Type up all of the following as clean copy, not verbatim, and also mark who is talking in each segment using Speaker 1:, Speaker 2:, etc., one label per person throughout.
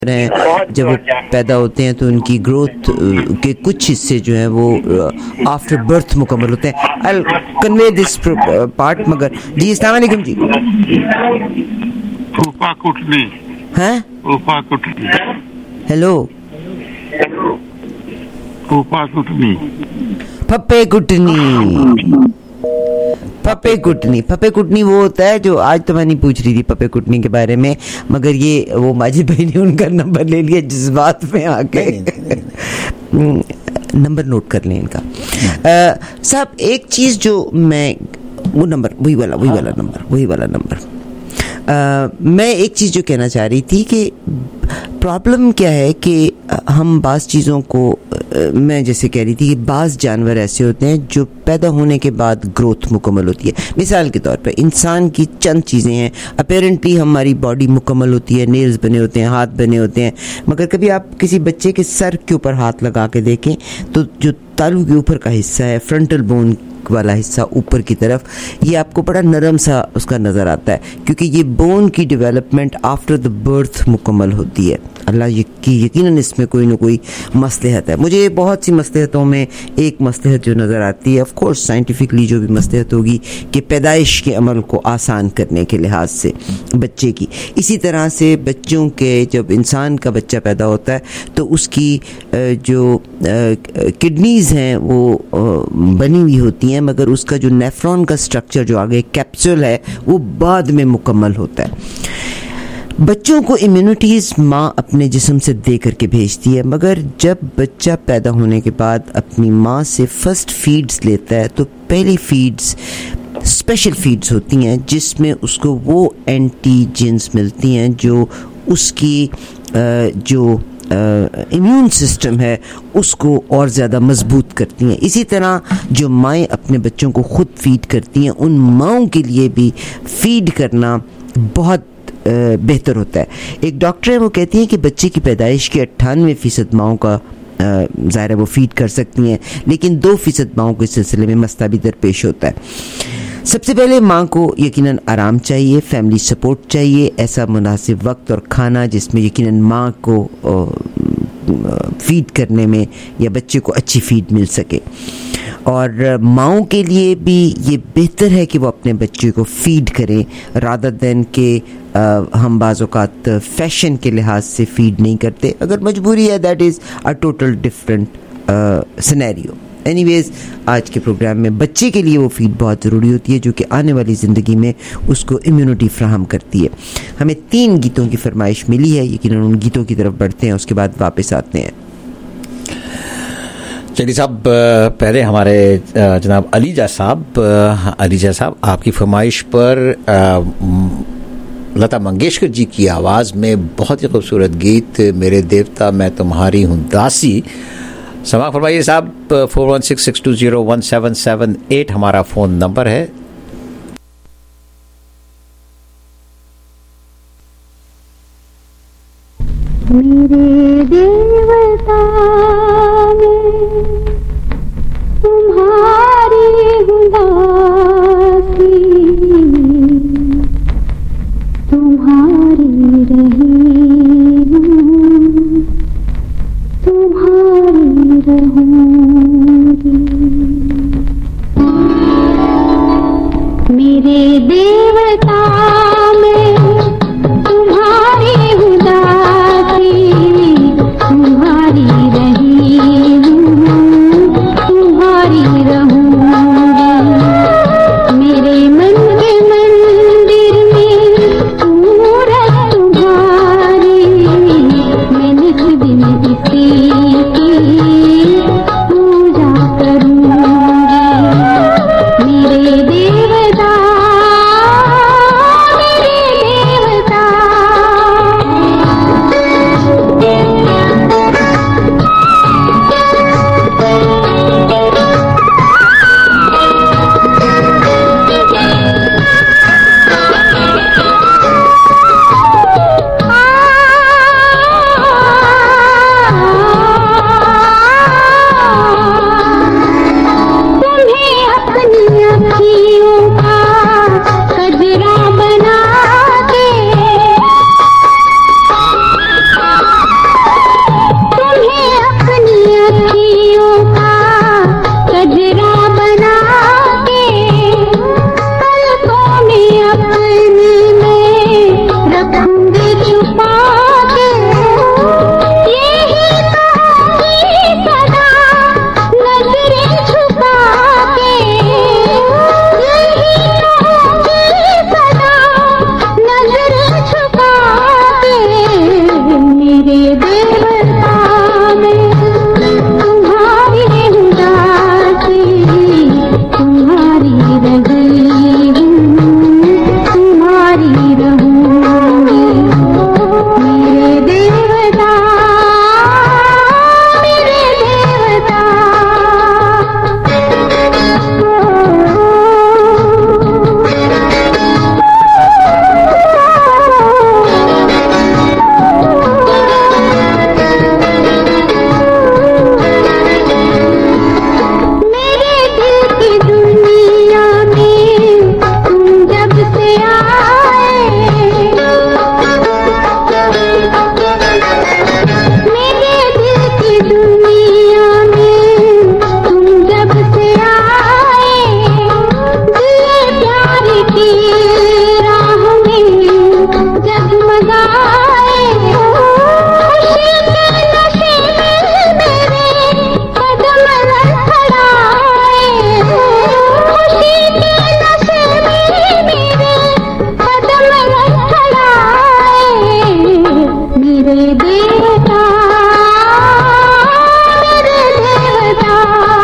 Speaker 1: हैं, जब वो पैदा होते हैं तो उनकी ग्रोथ के कुछ हिस्से जो हैं वो आफ्टर बर्थ मुकम्मल होते हैं. I convey this part. मगर जी अस्सलाम वालेकुम जी.
Speaker 2: ऊपा कुटनी
Speaker 1: हैं?
Speaker 2: ऊपा कुटनी.
Speaker 1: हेलो.
Speaker 2: ऊपा कुटनी.
Speaker 1: फप्पे कुटनी. पप्पे कुटनी. पप्पे कुटनी वो होता है जो आज तो मैं नहीं पूछ रही थी पप्पे कुटनी के बारे में, मगर ये वो माजिद भाई ने उनका नंबर ले लिया जिस बात में आके नंबर नोट कर लें इनका. साहब एक चीज़ जो मैं वो नंबर वही वाला नंबर मैं एक चीज़ जो कहना चाह रही थी कि प्रॉब्लम क्या है कि हम बाज़ चीज़ों को मैं जैसे कह रही थी कि बाज़ जानवर ऐसे होते हैं जो पैदा होने के बाद ग्रोथ मुकम्मल होती है. मिसाल के तौर पर इंसान की चंद चीज़ें हैं. अपेरेंटली हमारी बॉडी मुकम्मल होती है, नेल्स बने होते हैं, हाथ बने होते हैं, मगर कभी आप किसी बच्चे के सर के ऊपर हाथ लगा के देखें तो जो तालू के ऊपर का हिस्सा है, फ्रंटल बोन वाला हिस्सा ऊपर की तरफ, ये आपको बड़ा नरम सा उसका नज़र आता है, क्योंकि ये बोन की डेवलपमेंट आफ्टर द बर्थ मुकम्मल होती है. अल्लाह यकीनन इसमें कोई ना कोई मसलहत है. मुझे बहुत सी मसलहतों में एक मसलहत जो नज़र आती है, ऑफ कोर्स साइंटिफिकली जो भी मसलहत होगी कि पैदाइश के अमल को आसान करने के लिहाज से बच्चे की. इसी तरह से बच्चों के जब इंसान का बच्चा पैदा होता है तो उसकी जो किडनीज़ हैं वो बनी हुई होती हैं, मगर उसका जो नेफ्रॉन का स्ट्रक्चर जो आगे कैप्सूल है वो बाद में मुकम्मल होता है. बच्चों को इम्यूनिटीज़ माँ अपने जिस्म से दे करके भेजती है, मगर जब बच्चा पैदा होने के बाद अपनी माँ से फर्स्ट फीड्स लेता है तो पहली फीड्स स्पेशल फीड्स होती हैं जिसमें उसको वो एंटीजेंस मिलती हैं जो उसकी जो इम्यून सिस्टम है उसको और ज़्यादा मजबूत करती हैं. इसी तरह जो माएँ अपने बच्चों को ख़ुद फीड करती हैं, उन माँओं के लिए भी फीड करना बहुत बेहतर होता है. एक डॉक्टर है वो कहती हैं कि बच्चे की पैदाइश के 98% माँओं का ज़ाहिर है वो फीड कर सकती हैं, लेकिन 2% माँओं के सिलसिले में मसला भी दरपेश होता है. सबसे पहले माँ को यकीनन आराम चाहिए, फैमिली सपोर्ट चाहिए, ऐसा मुनासिब वक्त और खाना जिसमें यकीनन माँ को फीड करने में या बच्चे को अच्छी फीड मिल सके. और माँओं के लिए भी ये बेहतर है कि वो अपने बच्चे को फीड करें रादर देन के हम बाज़ औक़ात फैशन के लिहाज से फीड नहीं करते. अगर मजबूरी है that is a total different scenario. Anyways आज के प्रोग्राम में बच्चे के लिए वो फीड बहुत ज़रूरी होती है जो कि आने वाली ज़िंदगी में उसको इम्यूनिटी फ्राहम करती है. हमें 3 गीतों की फरमाइश मिली है, यकीनन उन गीतों की तरफ बढ़ते हैं, उसके बाद वापस आते हैं.
Speaker 3: चलिए साहब, पहले हमारे जनाब अलीजा साहब आपकी फरमाइश पर लता मंगेशकर जी की आवाज़ में बहुत ही खूबसूरत गीत मेरे देवता मैं तुम्हारी हूँ दासी. समा फरमाइए साहब. 4166201778 हमारा फ़ोन नंबर है.
Speaker 4: मेरे देवता तुम्हारी उदासी तुम्हारी रही तुम्हारी रहूंगी. मेरे देवता में तुम्हारी उदासी तुम्हारी रही हूँ देवता मेरे देवता।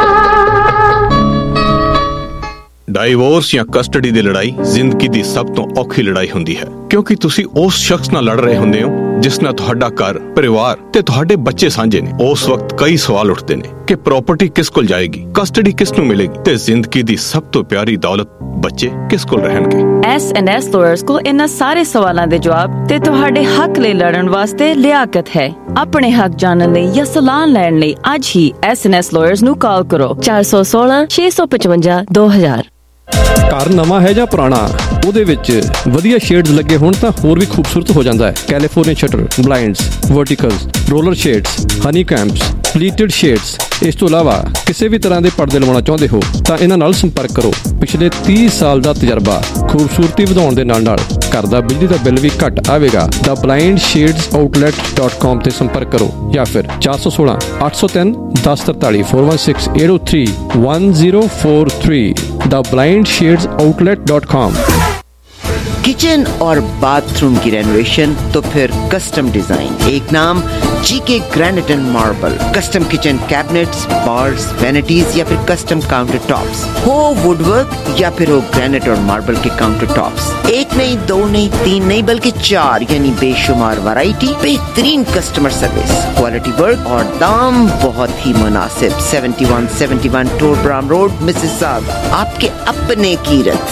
Speaker 5: ਡਾਈਵੋਰਸ ਜਾਂ ਕਸਟਡੀ ਦੀ ਲੜਾਈ ਜ਼ਿੰਦਗੀ ਦੀ ਸਭ ਤੋਂ ਔਖੀ ਲੜਾਈ ਹੁੰਦੀ ਹੈ, ਕਿਉਂਕਿ ਤੁਸੀਂ ਉਸ ਸ਼ਖਸ ਨਾਲ ਲੜ ਰਹੇ ਹੁੰਦੇ ਹੋ ਜਿਸ ਨਾਲ ਤੁਹਾਡਾ ਘਰ, ਪਰਿਵਾਰ ਤੇ ਤੁਹਾਡੇ ਬੱਚੇ ਸਾਂਝੇ ਨੇ। ਉਸ ਵਕਤ ਕਈ ਸਵਾਲ ਉੱਠਦੇ ਨੇ ਕਿ ਪ੍ਰਾਪਰਟੀ ਕਿਸ ਕੋਲ ਜਾਏਗੀ, ਕਸਟਡੀ ਕਿਸ ਨੂੰ ਮਿਲੇਗੀ ਤੇ ਜ਼ਿੰਦਗੀ ਦੀ ਸਭ ਤੋਂ ਪਿਆਰੀ ਦੌਲਤ ਬੱਚੇ ਕਿਸ ਕੋਲ ਰਹਿਣਗੇ।
Speaker 6: S&S ਲਾਇਰਸ ਕੋਲ ਇਹਨਾਂ ਸਾਰੇ ਸਵਾਲਾਂ ਦੇ ਜਵਾਬ ਤੇ ਤੁਹਾਡੇ ਹੱਕ ਲਈ ਲੜਨ ਵਾਸਤੇ ਲਿਆਕਤ ਹੈ। ਆਪਣੇ ਹੱਕ ਜਾਣਨ ਲਈ ਜਾਂ ਸਲਾਹ ਲੈਣ ਲਈ ਅੱਜ ਹੀ S&S ਲਾਇਰਸ ਨੂੰ ਕਾਲ ਕਰੋ 416 655 2000।
Speaker 7: ਘਰ ਨਵਾਂ ਹੈ ਜਾਂ ਪੁਰਾਣਾ, ਉਹਦੇ ਵਿੱਚ ਵਧੀਆ ਸ਼ੇਡਸ ਲੱਗੇ ਹੋਣ ਤਾਂ ਹੋਰ ਵੀ ਖੂਬਸੂਰਤ ਹੋ ਜਾਂਦਾ ਹੈ। California shutter, blinds, verticals, roller shades, honeycombs, pleated shades. ਇਸ ਤੋਂ ਇਲਾਵਾ ਕਿਸੇ ਵੀ ਤਰ੍ਹਾਂ ਦੇ ਪਰਦੇ ਲਵਾਉਣਾ ਚਾਹੁੰਦੇ ਹੋ ਤਾਂ ਇਹਨਾਂ ਨਾਲ ਸੰਪਰਕ ਕਰੋ। ਪਿਛਲੇ 30 ਸਾਲ ਦਾ ਤਜਰਬਾ, ਖੂਬਸੂਰਤੀ ਵਧਾਉਣ ਦੇ ਨਾਲ ਨਾਲ ਘਰ ਦਾ ਬਿਜਲੀ ਦਾ ਬਿੱਲ ਵੀ ਘੱਟ ਆਵੇਗਾ। ਦਾ blindshadesOutlet.com ਤੇ ਸੰਪਰਕ ਕਰੋ ਜਾਂ ਫਿਰ 416 803 1043 416 803 1043 ਦਾ blindshadesOutlet.com।
Speaker 1: किचन और बाथरूम की रेनोवेशन तो फिर कस्टम डिजाइन, एक नाम G K granite and marble. Custom kitchen cabinets, bars, vanities या फिर कस्टम काउंटर टॉप्स, हो वुडवर्क या फिर हो ग्रेनाइट और मार्बल के काउंटर टॉप्स। एक नहीं, दो नहीं, तीन नहीं, बल्कि 4 यानी बेशुमार वैरायटी, बेहतरीन कस्टमर सर्विस, क्वालिटी वर्क और दाम बहुत ही मुनासिब। 7171 टोरब्राम रोड, मिसिसागा। आपके अपने Kirat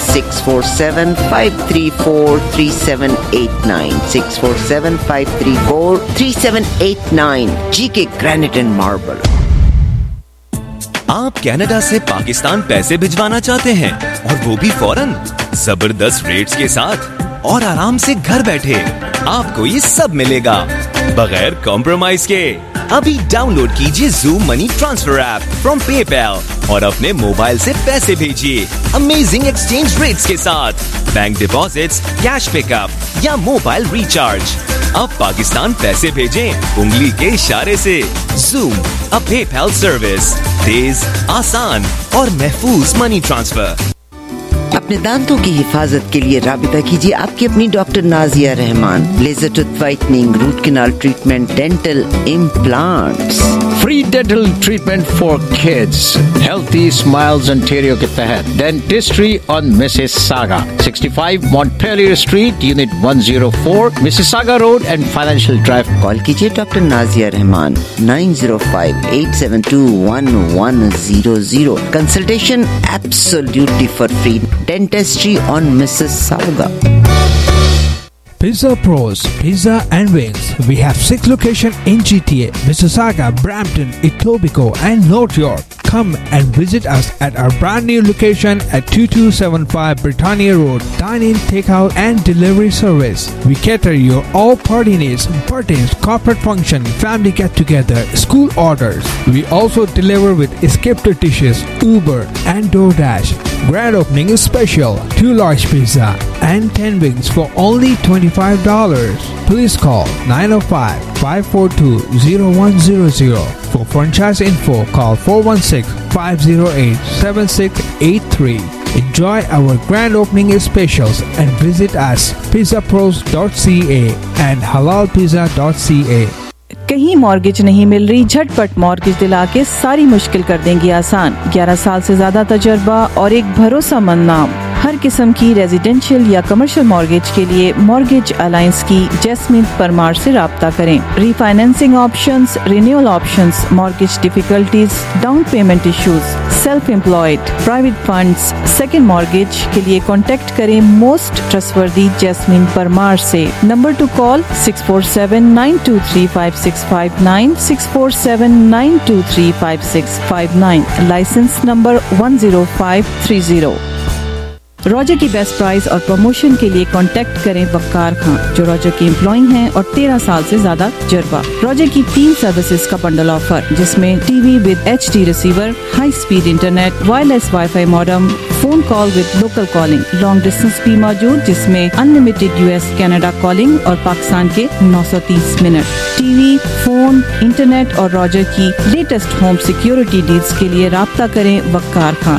Speaker 1: 647-534-3789 647-534-3789 G K granite and marble.
Speaker 8: आप कनाडा से पाकिस्तान पैसे भिजवाना चाहते हैं और वो भी फौरन, जबरदस्त रेट्स के साथ और आराम से घर बैठे। आपको ये सब मिलेगा बगैर कॉम्प्रोमाइज के। अभी डाउनलोड कीजिए Zoom money transfer app from PayPal और अपने मोबाइल से पैसे भेजिए अमेजिंग एक्सचेंज रेट्स के साथ, बैंक डिपॉजिट्स, कैश पिकअप या मोबाइल रिचार्ज। अब पाकिस्तान पैसे भेजें उंगली के इशारे से। Zoom, अ PayPal सर्विस, तेज, आसान और महफूज मनी ट्रांसफर।
Speaker 1: अपने दांतों की हिफाजत के लिए राबिता कीजिए आपकी अपनी doctor Nazia Rahman. Laser tooth whitening, root canal treatment, dental implants,
Speaker 3: free dental treatment for kids, healthy smiles Ontario के तहत dentistry on Mississauga, 65 Montpellier street, unit 104, Mississauga road and financial drive.
Speaker 1: Call कीजिए doctor Nazia Rahman 905-872-1100। Consultation absolutely for free. Dentistry on Mississauga.
Speaker 9: Pizza Pros, Pizza and Wings. We have 6 locations in GTA, Mississauga, Brampton, Etobicoke and North York. Come and visit us at our brand new location at 2275 Britannia Road. Dine-in, takeout and delivery service. We cater your all party needs, birthdays, corporate function, family get-together, school orders. We also deliver with scripted dishes, Uber and DoorDash. Grand opening is special. 2 large pizza and 10 wings for only $25. Please call 905-542-0100. For franchise info, call 416-508-7683. Enjoy our grand opening specials and visit us pizzapros.ca and halalpizza.ca.
Speaker 6: कहीं mortgage नहीं मिल रही? झटपट mortgage दिला के सारी मुश्किल कर देंगी आसान। 11 साल से ज्यादा तजर्बा और एक भरोसेमंद नाम। हर किस्म की रेजिडेंशियल या कमर्शियल मॉर्गेज के लिए मॉर्गेज अलायंस की जैस्मिन परमार से राब्ता करें। Refinancing options, renewal options, mortgage difficulties, down payment issues, self employed, private funds, second mortgage के लिए कॉन्टेक्ट करें मोस्ट ट्रस्टवर्दी जैस्मिन परमार से। Number to call 647-923-5659, 647-923-5659, licence number 10530। Roger की बेस्ट प्राइस और प्रमोशन के लिए कांटेक्ट करें वक्कार खान, जो रॉजर के एम्प्लॉय हैं और 13 साल से ज्यादा तजुर्बा। रॉजर की 3 सर्विसेज का बंडल ऑफर, जिसमें TV with HD receiver, high speed internet, wireless WiFi modem, phone call with local calling, long distance भी मौजूद, जिसमें अनलिमिटेड US कनाडा कॉलिंग और पाकिस्तान के 930 मिनट। टीवी, फोन, इंटरनेट और रॉजर की लेटेस्ट होम सिक्योरिटी डील्स के लिए राब्ता करें Waqar Khan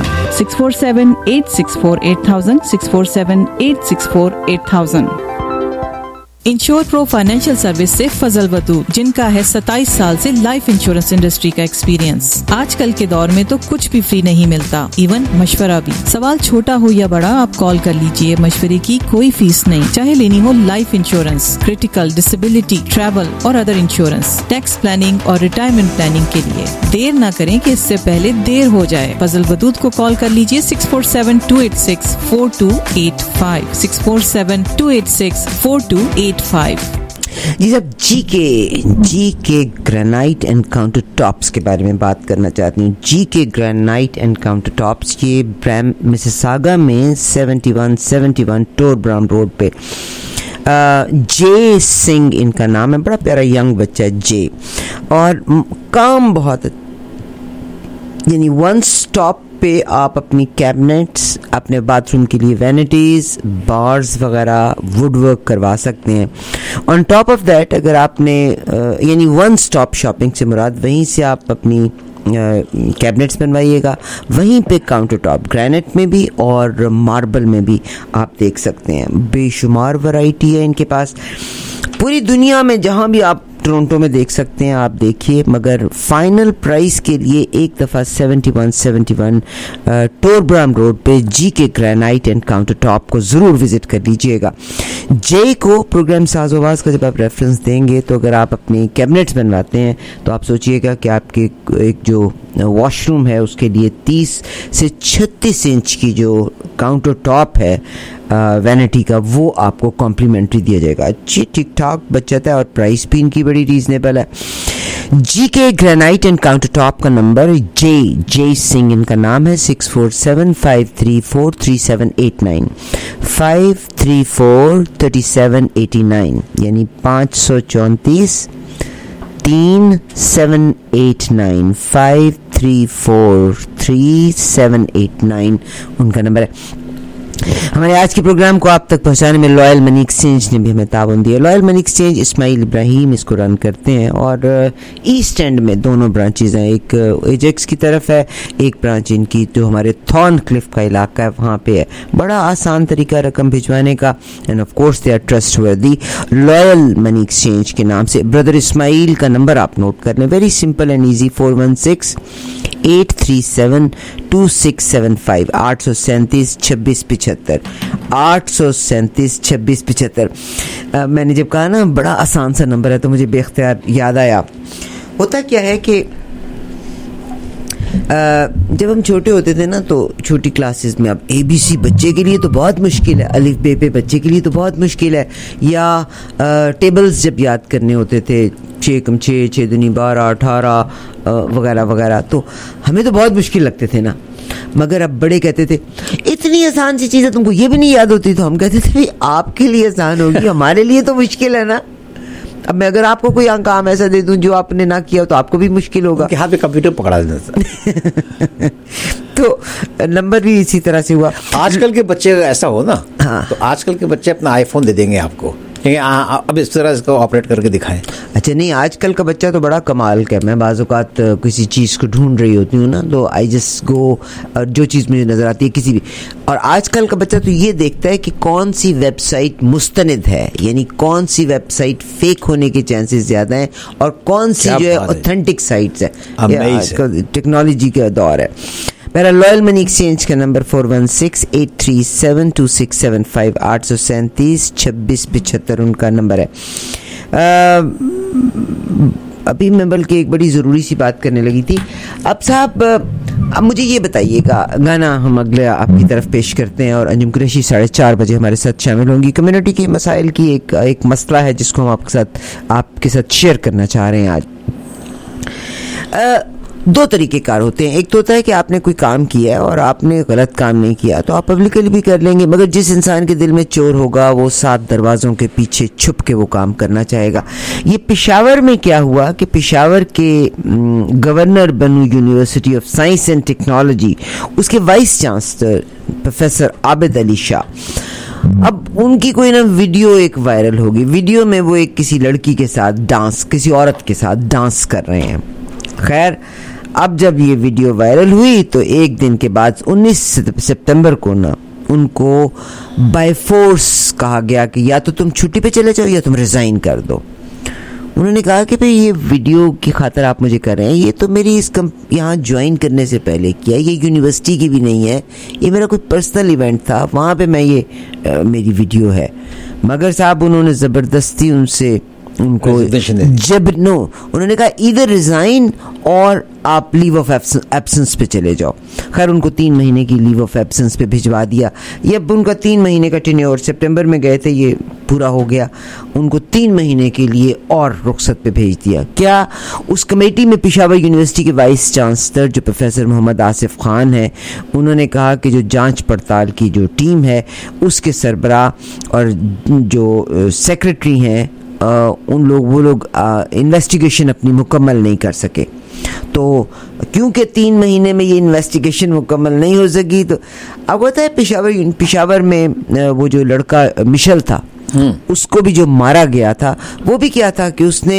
Speaker 6: 647-864-8000, 647-864-8000। Insure pro financial service से फजल वदूद, जिनका है 27 साल से लाइफ इंश्योरेंस इंडस्ट्री का एक्सपीरियंस। आजकल के दौर में तो कुछ भी फ्री नहीं मिलता, इवन मशवरा भी। सवाल छोटा हो या बड़ा, आप कॉल कर लीजिए, मशवरे की कोई फीस नहीं। चाहे लेनी हो life insurance, critical, disability, travel और अदर इंश्योरेंस, टैक्स प्लानिंग और रिटायरमेंट प्लानिंग के लिए। देर न करें कि इससे पहले देर हो जाए। फजल वदूद को कॉल कर लीजिए 647-286-4285, 647-286-4285।
Speaker 1: जी साहब, जी K granite and counter tops के बारे में बात करना चाहती हूँ। G K granite and counter tops, ये ब्रैम मिसिसागा में 7171 टोर ब्राउन रोड पे। जे सिंह इनका नाम है, बड़ा प्यारा यंग बच्चा है जे, और काम बहुत, यानी वन स्टॉप पे आप अपनी कैबिनेट्स, अपने बाथरूम के लिए वैनिटीज़, बार्स वगैरह वुड वर्क करवा सकते हैं। ऑन टॉप ऑफ दैट, अगर आपने यानी वन स्टॉप शॉपिंग से मुराद वहीं से आप अपनी कैबिनेट्स बनवाइएगा, वहीं पे काउंटर टॉप ग्रेनाइट में भी और मार्बल में भी आप देख सकते हैं। बेशुमार वैरायटी है इनके पास, पूरी दुनिया में जहाँ भी आप टोरंटो में देख सकते हैं, आप देखिए, मगर फाइनल प्राइस के लिए एक दफ़ा 7171 टोरब्राम रोड पे जी K granite and counter top को ज़रूर विज़िट कर लीजिएगा। जे को प्रोग्राम साज़ोवाज़ का जब आप रेफरेंस देंगे, तो अगर आप अपनी कैबिनेट्स बनवाते हैं तो आप सोचिएगा कि आपके एक जो वॉशरूम है उसके लिए 30 से 36 इंच की जो काउंटर टॉप है वैनिटी का, वो आपको कॉम्प्लीमेंट्री दिया जाएगा। अच्छी ठीक ठाक बचत है और प्राइस भी इनकी बड़ी रीजनेबल है। G K granite and counter top का नंबर जे सिंह इनका नाम है, 647-534-3789, 534-3789, यानी 534-3789, 534-3789 उनका नंबर है। हमारे आज के प्रोग्राम को आप तक पहुंचाने में लॉयल मनी एक्सचेंज ने भी हमें ताउन दिया। Loyal money exchange Ismail Ibrahim इसको रन करते हैं और ईस्ट एंड में दोनों ब्रांचेज हैं, एक एजेक्स की तरफ है, एक ब्रांच इनकी जो हमारे थॉर्नक्लिफ का इलाका है वहाँ पे है। बड़ा आसान तरीका रकम भिजवाने का, and of course they are trustworthy. Loyal money exchange के नाम से ब्रदर इस्माइल का नंबर आप नोट कर लें, वेरी सिंपल एंड ईजी, 416-837-2675, 837-2675, 837-2675। मैंने जब कहा ना बड़ा आसान सा नंबर है, तो मुझे बेख्तियार याद आया। होता क्या है कि जब हम छोटे होते थे ना, तो छोटी क्लासेस में, अब ABC बच्चे के लिए तो बहुत मुश्किल है, अलिफ बे पे बच्चे के लिए तो बहुत मुश्किल है, या टेबल्स जब याद करने होते थे, 6 कम 6, 6 दूनी 12, 18 वगैरह वगैरह, तो हमें तो बहुत मुश्किल लगते थे ना। मगर अब बड़े कहते थे इतनी आसान सी चीज़ें तुमको ये भी नहीं याद होती, तो हम कहते थे भाई आपके लिए आसान होगी, हमारे लिए तो मुश्किल है ना। अब मैं अगर आपको कोई काम ऐसा दे दूं जो आपने ना किया तो आपको भी मुश्किल होगा।
Speaker 10: हाथ पे कंप्यूटर पकड़ा देता
Speaker 1: तो नंबर भी इसी तरह से हुआ।
Speaker 10: आजकल के बच्चे ऐसा हो ना, हाँ, तो आजकल के बच्चे अपना आईफोन दे देंगे आपको, अब इस तरह इसको ऑपरेट करके दिखाएं।
Speaker 1: अच्छा नहीं, आजकल का बच्चा तो बड़ा कमाल का। मैं बाज़ औक़ात किसी चीज़ को ढूंढ रही होती हूँ ना, तो आई जस्ट गो, जो चीज़ मुझे नज़र आती है किसी भी, और आजकल का बच्चा तो ये देखता है कि कौन सी वेबसाइट मुस्तनिद है, यानी कौन सी वेबसाइट फेक होने के चांसेस ज़्यादा हैं और कौन सी जो है ऑथेंटिक साइट्स है। आजकल टेक्नोलॉजी का दौर है। मेरा लॉयल मनी एक्सचेंज का नंबर 416-837-2675, 837-2675 उनका नंबर है। अभी मैं बल्कि एक बड़ी ज़रूरी सी बात करने लगी थी। अब साहब, अब मुझे ये बताइएगा, गाना हम अगले आपकी तरफ पेश करते हैं और अंजुम कुरैशी 4:30 बजे हमारे साथ शामिल होंगी। कम्युनिटी के मसाइल की एक मसला है जिसको हम आपके साथ शेयर करना चाह रहे हैं आज। दो तरीके कार होते हैं। एक तो होता है कि आपने कोई काम किया है और आपने गलत काम नहीं किया, तो आप पब्लिकली भी कर लेंगे, मगर जिस इंसान के दिल में चोर होगा वो 7 दरवाज़ों के पीछे छुप के वो काम करना चाहेगा। ये पेशावर में क्या हुआ कि पेशावर के governor Bannu university of science and technology, उसके vice chancellor professor Abid Ali Shah, अब उनकी कोई ना वीडियो एक वायरल होगी। वीडियो में वो एक किसी लड़की के साथ डांस, किसी औरत के साथ डांस कर रहे हैं। खैर, अब जब ये वीडियो वायरल हुई तो एक दिन के बाद 19 सितंबर को ना उनको बाय फोर्स कहा गया कि या तो तुम छुट्टी पे चले जाओ या तुम रिज़ाइन कर दो। उन्होंने कहा कि भाई ये वीडियो की खातिर आप मुझे कर रहे हैं, ये तो मेरी यहाँ ज्वाइन करने से पहले किया, ये यूनिवर्सिटी की भी नहीं है, ये मेरा कोई पर्सनल इवेंट था, वहाँ पे मैं ये मेरी वीडियो है। मगर साहब उन्होंने ज़बरदस्ती उनको उन्होंने कहा इधर रिज़ाइन और आप लीव ऑफ एब्सेंस पे चले जाओ। खैर उनको 3 महीने की लीव ऑफ एब्सेंस पे भिजवा दिया। ये अब उनका 3 महीने का टेन्योर, सितंबर में गए थे, ये पूरा हो गया, उनको 3 महीने के लिए और रुखसत पे भेज दिया। क्या उस कमेटी में पेशावर यूनिवर्सिटी के वाइस चांसलर जो प्रोफेसर मोहम्मद आसिफ खान है, उन्होंने कहा कि जो जांच पड़ताल की जो टीम है उसके सरबराह और जो सेक्रेटरी हैं वो लोग इन्वेस्टिगेशन अपनी मुकम्मल नहीं कर सके। तो क्योंकि 3 महीने में ये इन्वेस्टिगेशन मुकम्मल नहीं हो सकी, तो अब होता है पेशावर में वो जो लड़का मिशेल था, उसको भी जो मारा गया था, वो भी क्या था कि उसने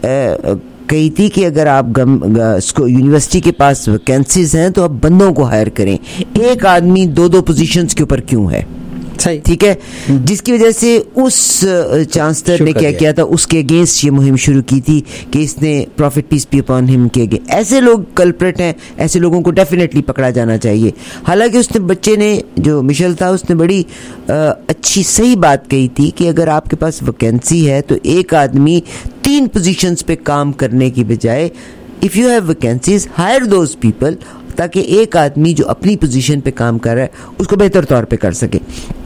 Speaker 1: कही थी कि अगर आप यूनिवर्सिटी के पास वैकेंसीज हैं तो आप बंदों को हायर करें, एक आदमी 2-2 पोजीशंस के ऊपर क्यों है, ठीक है, जिसकी वजह से उस चांसलर ने क्या किया था, उसके अगेंस्ट ये मुहिम शुरू की थी कि इसने prophet peace be upon him के अगेंस्ट, ऐसे लोग कल्प्रेट हैं, ऐसे लोगों को डेफिनेटली पकड़ा जाना चाहिए। हालांकि उसने बच्चे ने जो मिशेल था उसने बड़ी अच्छी सही बात कही थी कि अगर आपके पास वैकेंसी है तो एक आदमी 3 पोजीशंस पे काम करने की बजाय if you have vacancies hire those people, ताकि एक आदमी जो अपनी पोजीशन पे काम कर रहा है उसको बेहतर तौर पे कर सके।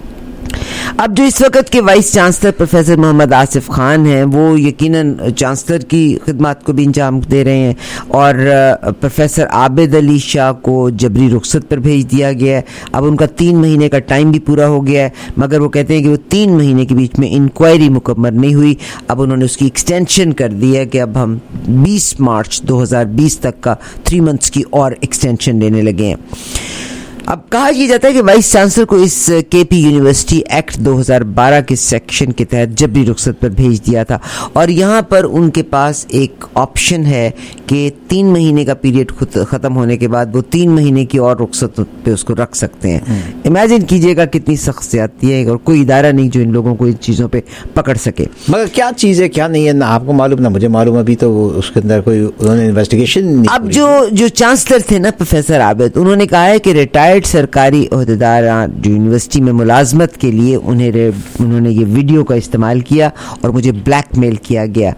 Speaker 1: अब जो इस वक्त के vice chancellor professor Mohammad Asif Khan हैं, वो यकीनन चांसलर की खिदमत को भी अंजाम दे रहे हैं और प्रोफेसर आबिद अली शाह को जबरी रुखसत पर भेज दिया गया है। अब उनका 3 महीने का टाइम भी पूरा हो गया है, मगर वो कहते हैं कि वो 3 महीने के बीच में इंक्वायरी मुकम्मल नहीं हुई। अब उन्होंने उसकी एक्सटेंशन कर दी है कि अब हम 20 मार्च 2020 तक का 3 मंथ्स की और एक्सटेंशन लेने लगे हैं। अब कहा यह जाता है कि वाइस चांसलर को इस केपी यूनिवर्सिटी एक्ट 2012 के सेक्शन के तहत जबरी रुखसत पर भेज दिया था और यहाँ पर उनके पास एक ऑप्शन है कि 3 महीने का पीरियड ख़त्म होने के बाद वो 3 महीने की और रुखसत पे उसको रख सकते हैं। इमेजिन कीजिएगा कितनी सख्त ज़्यादती है और कोई इदारा नहीं जो इन लोगों को इन चीज़ों पे पकड़ सके।
Speaker 10: मगर क्या चीज़ है क्या नहीं है ना आपको मालूम ना मुझे मालूम, अभी तो उसके अंदर कोई उन्होंने इन्वेस्टिगेशन।
Speaker 1: अब जो चांसलर थे ना प्रोफेसर आबिद, उन्होंने कहा है कि रिटायर्ड सरकारी ओहदेदार जो यूनिवर्सिटी में मुलाजमत के लिए उन्होंने ये वीडियो का इस्तेमाल किया और मुझे ब्लैकमेल किया गया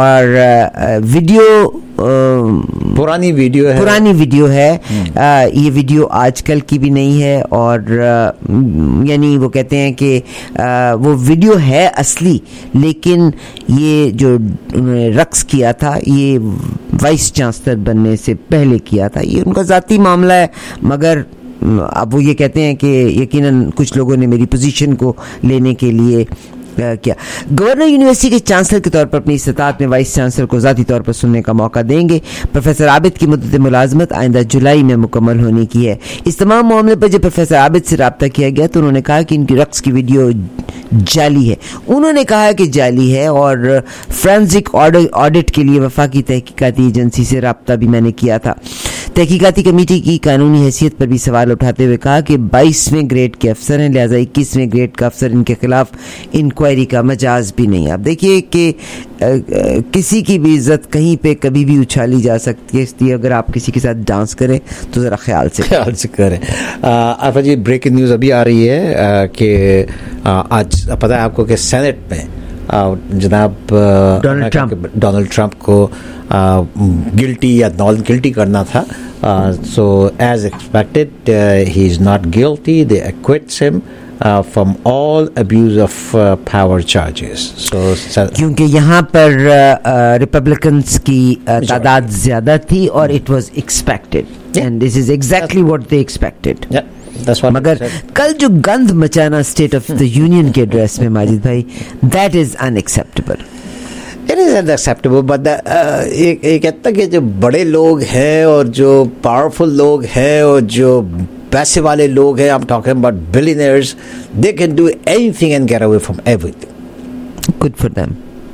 Speaker 1: और वीडियो
Speaker 10: पुरानी वीडियो है ये वीडियो आजकल की भी नहीं है और यानी वो कहते हैं कि वो वीडियो है असली, लेकिन ये जो उन्होंने रक्स किया था ये वाइस चांसलर बनने से पहले किया था, ये उनका ज़ाती मामला है। मगर अब वो ये कहते हैं कि यकीनन कुछ लोगों ने मेरी पोजीशन को लेने के लिए क्या गवर्नर यूनिवर्सिटी के चांसलर के तौर पर अपनी इस्तात में वाइस चांसलर को ज़ाती तौर पर सुनने का मौका देंगे। प्रोफेसर आबिद की मुद्दत मुलाजमत आइंदा जुलाई में मुकम्मल होने की है। इस तमाम मामले पर जब प्रोफेसर आबिद से रब्ता किया गया तो उन्होंने कहा कि इनकी रक्स की वीडियो जाली है। उन्होंने कहा कि जाली है और फोरेंसिक ऑडिट के लिए वफाकी तहकीकाती एजेंसी से रब्ता भी मैंने किया था। तहकीकाती कमेटी की कानूनी हैसियत पर भी सवाल उठाते हुए कहा कि 22वें ग्रेड के अफसर हैं, लिहाजा 21वें ग्रेड का अफसर इनके खिलाफ इंक्वायरी का मजाज भी नहीं। आप देखिए कि किसी की भी इज्जत कहीं पे कभी भी उछाली जा सकती है, इसलिए अगर आप किसी के साथ डांस करें तो ज़रा ख्याल से करें। आफा जी, ब्रेकिंग न्यूज़ अभी आ रही है कि आज पता है आपको कि सेनेट में जनाब डोनाल्ड ट्रंप को गिल्टी या नॉन गिल्टी करना था। So as expected he is not guilty, they acquits him from all abuse of power charges. So
Speaker 1: क्योंकि यहाँ पर रिपब्लिकन्स की तादाद ज़्यादा थी और it was expected and this is exactly what they expected. मगर कल जो गंद मचाना स्टेट ऑफ द यूनियन के एड्रेस में माजिद भाई, that is unacceptable.
Speaker 10: It is unacceptable, but ये कहता कि जो बड़े लोग हैं और जो पावरफुल लोग हैं और जो पैसे वाले लोग हैं, I'm talking about billionaires, they can do anything and get away from everything.
Speaker 1: Good for them.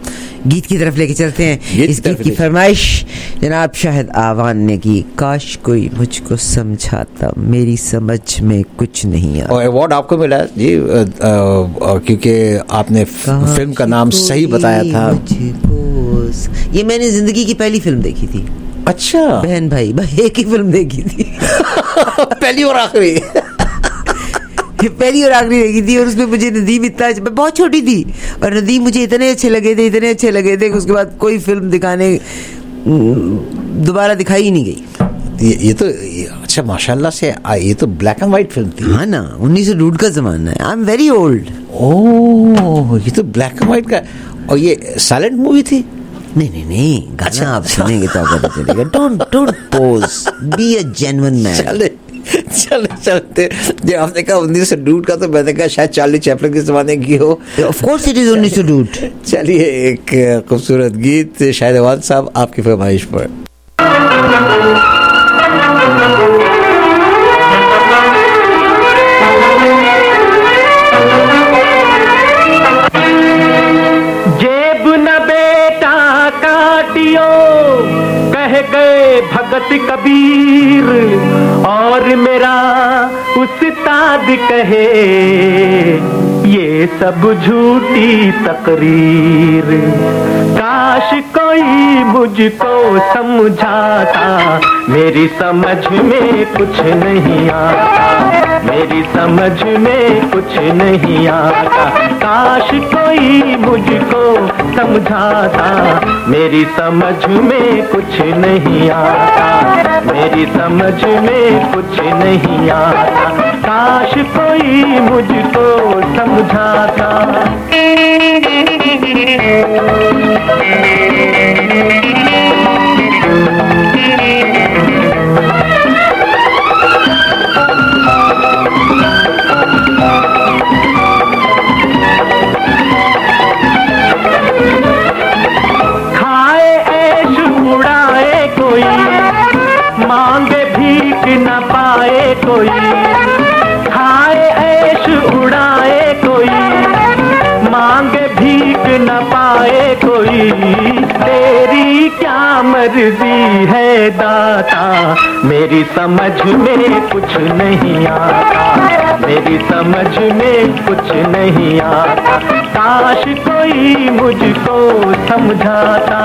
Speaker 10: गीत की तरफ लेके चलते हैं। इस गीत की फरमाइश जनाब शाहिद आवान ने की। काश कोई मुझको समझाता, मेरी समझ में कुछ नहीं आता।
Speaker 3: और अवार्ड आपको मिला जी क्योंकि आपने फिल्म का नाम सही बताया था।
Speaker 10: ये मैंने जिंदगी की पहली फिल्म देखी थी।
Speaker 3: अच्छा,
Speaker 10: बहन भाई एक ही फिल्म देखी थी
Speaker 3: पहली और आखिरी
Speaker 10: पहली और आखिरी देखी थी। और उसमें मुझे नदीम इतना, मैं बहुत छोटी थी और नदीम मुझे इतने अच्छे लगे थे कि उसके बाद कोई फिल्म दिखाने दोबारा दिखाई ही नहीं गई।
Speaker 3: ये तो अच्छा माशाल्लाह से ये तो ब्लैक एंड व्हाइट फिल्म थी।
Speaker 10: हाँ ना, 1902 का जमाना है। I am very old.
Speaker 3: Oh, ये तो ब्लैक एंड व्हाइट का। और ये साइलेंट मूवी थी?
Speaker 10: नहीं, गाना आप सुनेंगे तो आपको पता चलेगा। Don't pose, be a genuine man.
Speaker 3: चलते जब आपने कहा 1902 का तो मैंने कहा शायद चार्ली चैपलिन के जमाने की हो।
Speaker 10: Of course it is 1902।
Speaker 3: चलिए एक खूबसूरत गीत शाहिद आवान साहब आपकी फरमाइश पर।
Speaker 11: जेब न बेटा काटियो कह गए भगत कबीर, और मेरा उस्ताद कहे ये सब झूठी तकरीर। काश कोई मुझको समझाता, मेरी समझ में कुछ नहीं आता, मेरी समझ में कुछ नहीं आता। काश कोई मुझको समझाता, मेरी समझ में कुछ नहीं आता, मेरी समझ में कुछ नहीं आता। काश कोई मुझको समझाता। खाए ऐश उड़ाए कोई, मांगे भीख न पाए कोई। खाए ऐश उड़ाए कोई, मांगे भीख न पाए कोई। तेरी क्या मर्जी है दाता, मेरी समझ में कुछ नहीं आता, मेरी समझ में कुछ नहीं आता। काश कोई मुझको समझाता।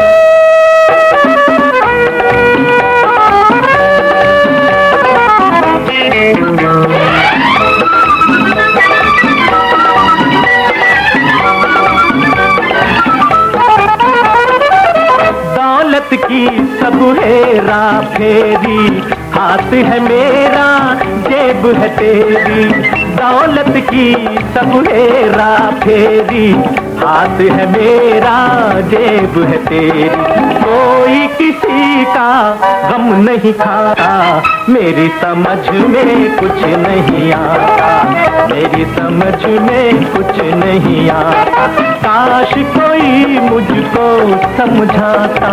Speaker 11: दौलत की सब हेरा फेरी, हाथ है मेरा जेब है तेरी। दौलत की सब हेरा फेरी, हाथ है मेरा जेब है तेरी। कोई किसी का गम नहीं खाता, मेरी समझ में कुछ नहीं आता, मेरी समझ में कुछ नहीं आता। काश कोई मुझको समझाता।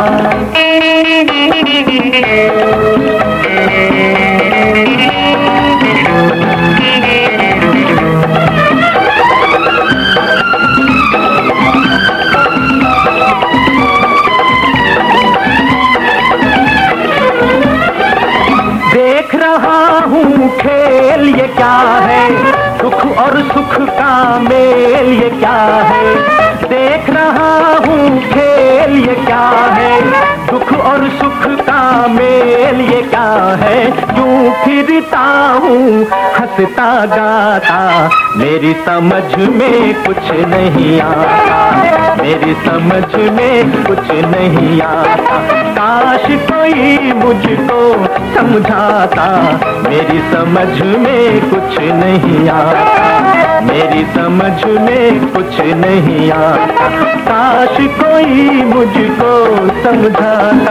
Speaker 11: देख रहा हूँ खेल ये क्या है, दुख और सुख का मेल ये क्या है। देख रहा हूँ खेल ये क्या है, दुख और सुख का मेल ये क्या है। यूं फिरता हूँ हंसता गाता, मेरी समझ में कुछ नहीं आता, मेरी समझ में कुछ नहीं आता। काश कोई मुझको समझाता, मेरी समझ में कुछ नहीं आता, मेरी समझ में कुछ नहीं आता। काश कोई मुझको समझाता।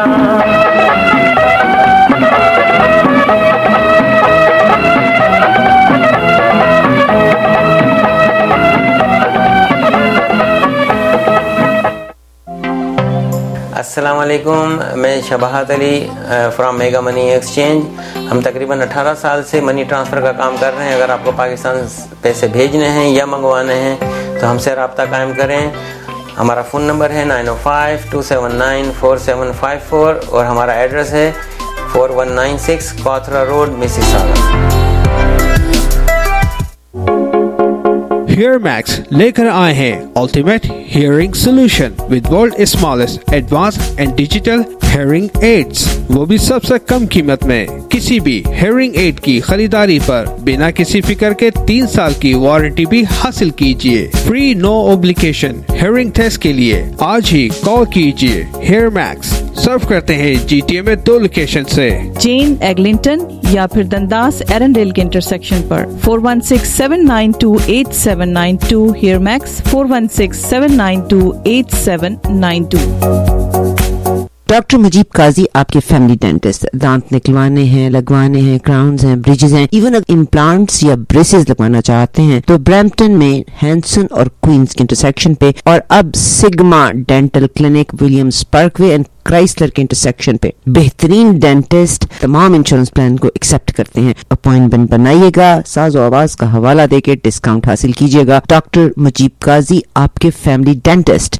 Speaker 12: अस्सलाम वालेकुम, मैं Shabahat Ali from mega money exchange. हम तकरीबन 18 साल से मनी ट्रांसफ़र का काम कर रहे हैं। अगर आपको पाकिस्तान पैसे भेजने हैं या मंगवाने हैं तो हमसे रब्ता कायम करें। हमारा फ़ोन नंबर है 905-279-4754 और हमारा एड्रेस है 4196 कॉथरा रोड, मिसिसागा।
Speaker 9: HearMax लेकर आए हैं ultimate hearing solution with world smallest advance and digital hearing aids, वो भी सबसे कम कीमत में। किसी भी हियरिंग एड की खरीदारी पर बिना किसी फिक्र के 3 साल की वारंटी भी हासिल कीजिए। Free no obligation hearing test के लिए आज ही कॉल कीजिए। HearMax सर्व करते हैं GTA में 2 लोकेशन से,
Speaker 6: जेन एग्लिंटन या फिर दंदास एरनडेल के इंटरसेक्शन पर। 4167928792 HearMax 4167928792।
Speaker 10: डॉक्टर मुजीब काजी आपके फैमिली डेंटिस्ट। दांत निकलवाने हैं, लगवाने हैं, क्राउन्स हैं, ब्रिजेस हैं, इवन अगर इम्प्लांट्स या ब्रेसेस लगवाना चाहते हैं तो ब्रैम्पटन में हैंसन और क्वींस के इंटरसेक्शन पे, और अब sigma dental clinic Williams parkway and Chrysler के इंटरसेक्शन पे बेहतरीन डेंटिस्ट तमाम इंश्योरेंस प्लान को एक्सेप्ट करते हैं। अपॉइंटमेंट बनाइएगा, साज़ो आवाज का हवाला देके डिस्काउंट हासिल कीजिएगा। डॉक्टर मुजीब काजी आपके फैमिली डेंटिस्ट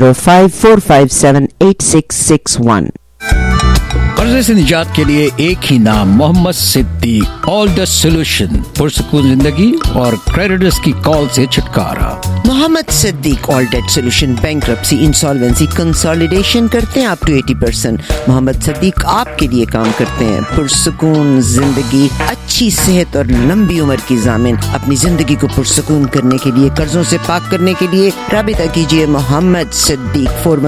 Speaker 10: 9054578661।
Speaker 3: कर्जे से निजात के लिए एक ही नाम, Mohammad Siddiq. All the solution, पुरसुकून जिंदगी और क्रेडिटर्स की कॉल से छुटकारा।
Speaker 10: Mohammad Siddiq all debt solution, bankruptcy, insolvency, consolidation करते हैं अप टू 80%। मोहम्मद सिद्दीक आपके लिए काम करते हैं। पुरसुकून जिंदगी, अच्छी सेहत और लंबी उम्र की जामिन। अपनी जिंदगी को पुरसुकून करने के लिए, कर्जों से पाक करने के लिए राबिता कीजिए मोहम्मद सिद्दीक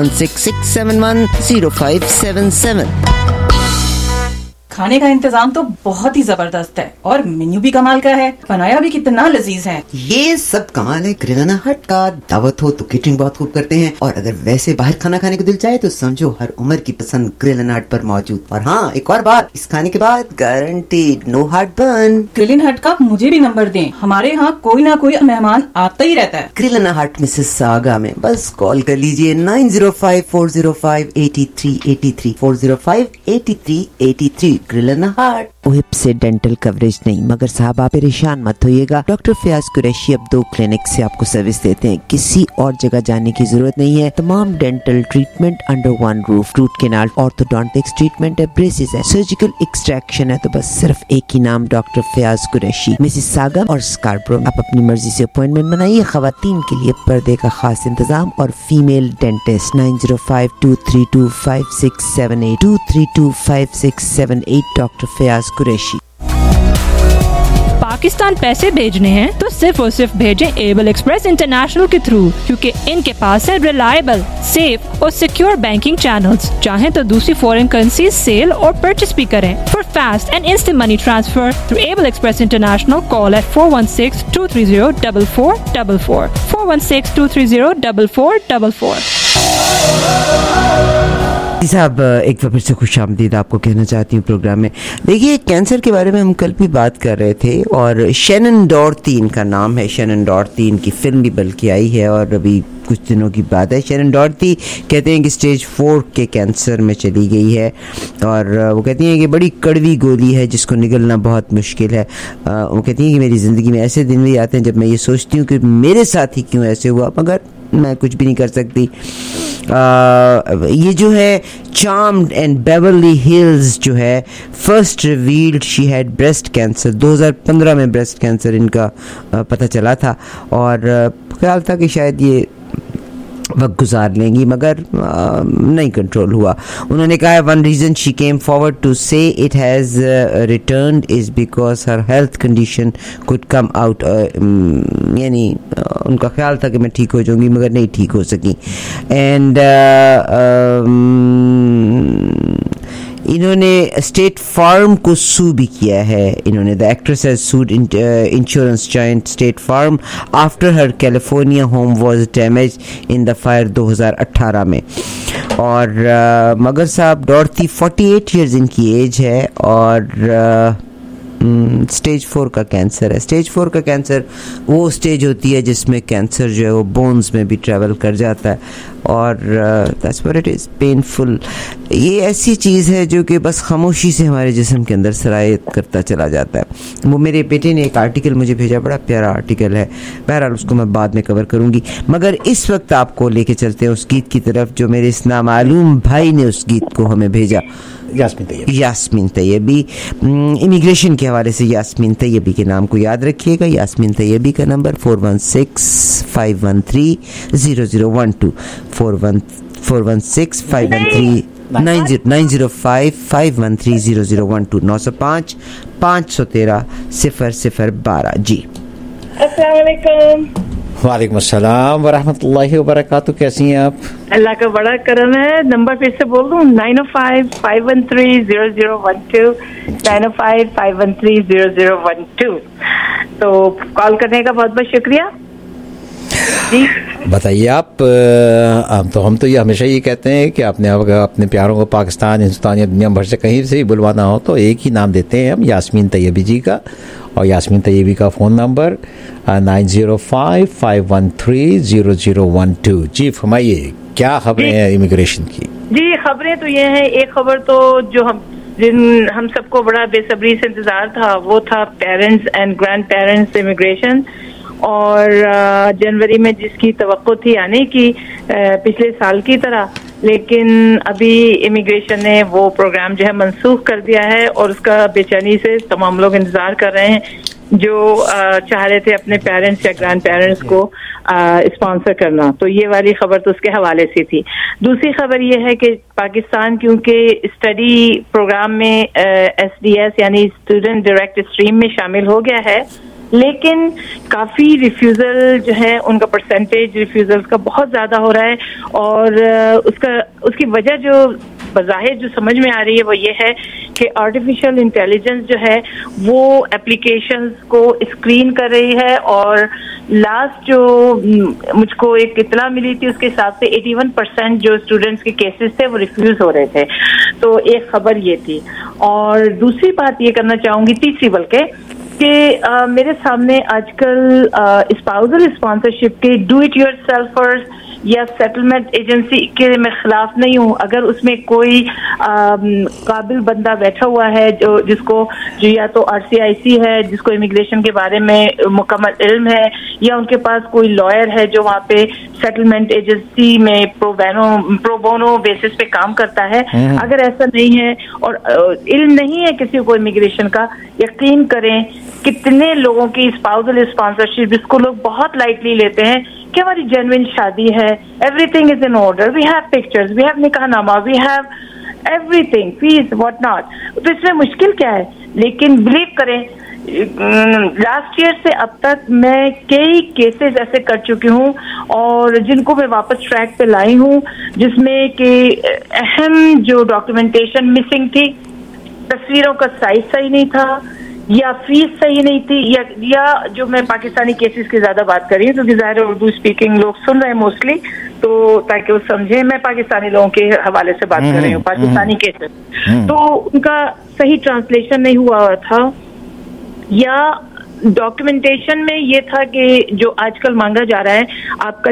Speaker 10: 4166710577।
Speaker 6: खाने का इंतजाम तो बहुत ही जबरदस्त है और मेन्यू भी कमाल का है, बनाया भी कितना लजीज है।
Speaker 10: ये सब कमाल है ग्रिलाना हट का। दावत हो तो केटरिंग बहुत खूब करते हैं, और अगर वैसे बाहर खाना खाने को दिल चाहे तो समझो हर उम्र की पसंद ग्रिलाना हट पर मौजूद। और हाँ, एक और बात, इस खाने के बाद guaranteed no heartburn.
Speaker 6: Grilling hut का मुझे भी नंबर दें, हमारे यहाँ कोई ना कोई मेहमान आता ही रहता है।
Speaker 10: ग्रिलाना हट मिसिसागा में बस कॉल कर लीजिए 9054058383 4058383। ग्रिलाना हार्ट। हिप से डेंटल कवरेज नहीं, मगर साहब आप परेशान मत होइएगा। डॉक्टर फयाज कुरैशी अब 2 क्लिनिक से आपको सर्विस देते हैं, किसी और जगह जाने की जरूरत नहीं है। तमाम dental treatment under one roof, root canal, orthodontics treatment है, ब्रेसेस है, सर्जिकल एक्सट्रैक्शन है, तो बस सिर्फ एक ही नाम, डॉक्टर फयाज कुरैशी, मिसिसागा और स्कार्बरो। आप अपनी मर्जी से अपॉइंटमेंट बनाइए। खवातीन के लिए पर्दे का खास इंतजाम और female dentist 9052325678 2325678 doctor Fayaz Qureshi.
Speaker 13: Pakistan पैसे भेजने हैं तो सिर्फ और सिर्फ भेजें एबल एक्सप्रेस इंटरनेशनल के थ्रू, क्योंकि इनके पास है रिलायबल, सेफ और सिक्योर बैंकिंग चैनल्स। चाहें तो दूसरी फॉरेन करेंसी सेल और परचेस भी करें। For fast and instant money transfer through Able Express International, call at 416-230-4444 416-230-4444।
Speaker 10: साहब एक बार फिर से खुश आमदीद आपको कहना चाहती हूँ प्रोग्राम में। देखिए, कैंसर के बारे में हम कल भी बात कर रहे थे, और शैनन डॉर्ती इनका नाम है। शैनन डॉर्ती, इनकी फिल्म भी बल्कि आई है और अभी कुछ दिनों की बात है। शैनन डॉर्ती कहते हैं कि स्टेज 4 के कैंसर में चली गई है, और वो कहती हैं कि बड़ी कड़वी गोली है जिसको निगलना बहुत मुश्किल है। वो कहती हैं कि मेरी ज़िंदगी में ऐसे दिन भी आते हैं जब मैं ये सोचती हूँ कि मेरे साथ ही क्यों ऐसे हुआ, मगर मैं कुछ भी नहीं कर सकती। ये जो है चार्म्ड एंड बेवर्ली हिल्स जो है, first revealed she had breast cancer. 2015 में ब्रेस्ट कैंसर इनका पता चला था, और ख्याल था कि शायद ये वक्त गुजार लेंगी, मगर नहीं कंट्रोल हुआ। उन्होंने कहा one reason she came forward to say it has returned is because her health condition could come out, यानी उनका ख्याल था कि मैं ठीक हो जाऊंगी, मगर नहीं ठीक हो सकी। एंड इन्होंने स्टेट फार्म को सू भी किया है। इन्होंने the actress has sued insurance giant State Farm after her California home was damage in the fire 2018 में। और मगर साहब डॉर्ती 48 ईयर्स इनकी एज है, और स्टेज 4 का कैंसर है। स्टेज 4 का कैंसर वो स्टेज होती है जिसमें कैंसर जो है वो बोन्स में भी ट्रेवल कर जाता है,
Speaker 1: और that's what it is, painful. ये ऐसी चीज़ है जो कि बस खामोशी से हमारे जिस्म के अंदर सरायत करता चला जाता है। वो मेरे बेटे ने एक आर्टिकल मुझे भेजा, बड़ा प्यारा आर्टिकल है, बहरहाल उसको मैं बाद में कवर करूँगी, मगर इस वक्त आपको लेके चलते हैं उस गीत की तरफ जो मेरे इस नामालूम भाई ने उस गीत को हमें भेजा। यास्मीन तैयबी, इमिग्रेशन के हवाले से यास्मीन तैयबी के नाम को याद रखिएगा। यास्मीन तैयबी का नंबर 416-513-0012, 416-513-905-513-0012, 905-513-0012। जी
Speaker 14: अस्सलाम वालेकुम।
Speaker 3: वालेकुम अस्सलाम वरहमतुल्लाहि वबरकातुहू। कैसी हैं आप?
Speaker 14: अल्लाह का बड़ा करम है। नंबर फिर से बोल दूं, 905-513-0012, 905-513-0012। तो कॉल करने का बहुत बहुत शुक्रिया जी।
Speaker 3: बताइए आप, तो हम तो ये हमेशा ये कहते हैं कि आपने अपने प्यारों को पाकिस्तान, हिंदुस्तान या दुनिया भर से कहीं से भी बुलवाना हो तो एक ही नाम देते हैं हम, यास्मीन तैयबी जी का। और यास्मीन तैयबी का फ़ोन नंबर 9055130012। जी फरमाइए, क्या खबरें हैं इमिग्रेशन की?
Speaker 14: जी खबरें तो ये हैं, एक खबर तो जो हम सबको बड़ा बेसब्री से इंतजार था वो था parents and grandparents immigration, और जनवरी में जिसकी तवक्को थी आने की पिछले साल की तरह, लेकिन अभी इमिग्रेशन ने वो प्रोग्राम जो है मनसूख कर दिया है और उसका बेचैनी से तमाम लोग इंतजार कर रहे हैं जो चाह रहे थे अपने पेरेंट्स या ग्रैंड पेरेंट्स को स्पॉन्सर करना। तो ये वाली खबर तो उसके हवाले से थी। दूसरी खबर ये है कि पाकिस्तान क्योंकि स्टडी प्रोग्राम में SDS यानी स्टूडेंट डायरेक्ट स्ट्रीम में शामिल हो गया है, लेकिन काफी रिफ्यूजल जो है उनका परसेंटेज रिफ्यूजल का बहुत ज्यादा हो रहा है, और उसकी वजह जो बज़ाहिर जो समझ में आ रही है वो ये है कि आर्टिफिशियल इंटेलिजेंस जो है वो एप्लीकेशंस को स्क्रीन कर रही है, और लास्ट जो मुझको एक इत्तला मिली थी उसके हिसाब से 81% जो स्टूडेंट्स के केसेस थे वो रिफ्यूज हो रहे थे। तो एक खबर ये थी। और दूसरी बात ये करना चाहूंगी, तीसरी बल्कि, कि मेरे सामने आजकल स्पाउसल स्पॉन्सरशिप के डू इट योरसेल्फर्स या सेटलमेंट एजेंसी के मैं खिलाफ नहीं हूँ, अगर उसमें कोई काबिल बंदा बैठा हुआ है जो या तो RCIC है जिसको इमिग्रेशन के बारे में मुकम्मल इल्म है, या उनके पास कोई लॉयर है जो वहाँ पे सेटलमेंट एजेंसी में प्रो बोनो बेसिस पे काम करता है, अगर ऐसा नहीं है और इल्म नहीं है किसी को इमिग्रेशन का, यकीन करें कितने लोगों की स्पाउसल स्पॉन्सरशिप जिसको लोग बहुत लाइटली लेते हैं कि हमारी जेन्युइन शादी है, everything is in order, we have pictures, we have निकाहनामा, we have everything, fees what not, तो इसमें मुश्किल क्या है? लेकिन बिलीव करें लास्ट ईयर से अब तक मैं कई केसेस ऐसे कर चुकी हूँ और जिनको मैं वापस ट्रैक पे लाई हूँ, जिसमें कि अहम जो डॉक्यूमेंटेशन मिसिंग थी, तस्वीरों का साइज सही नहीं था, या फीस सही नहीं थी, या जो मैं पाकिस्तानी केसेस की ज्यादा बात कर रही हूँ क्योंकि ज़ाहिर उर्दू स्पीकिंग लोग सुन रहे हैं मोस्टली, तो ताकि वो समझे मैं पाकिस्तानी लोगों के हवाले से बात कर रही हूँ, पाकिस्तानी केसेस, तो उनका सही ट्रांसलेशन नहीं हुआ था, या डॉक्यूमेंटेशन में ये था कि जो आजकल मांगा जा रहा है आपका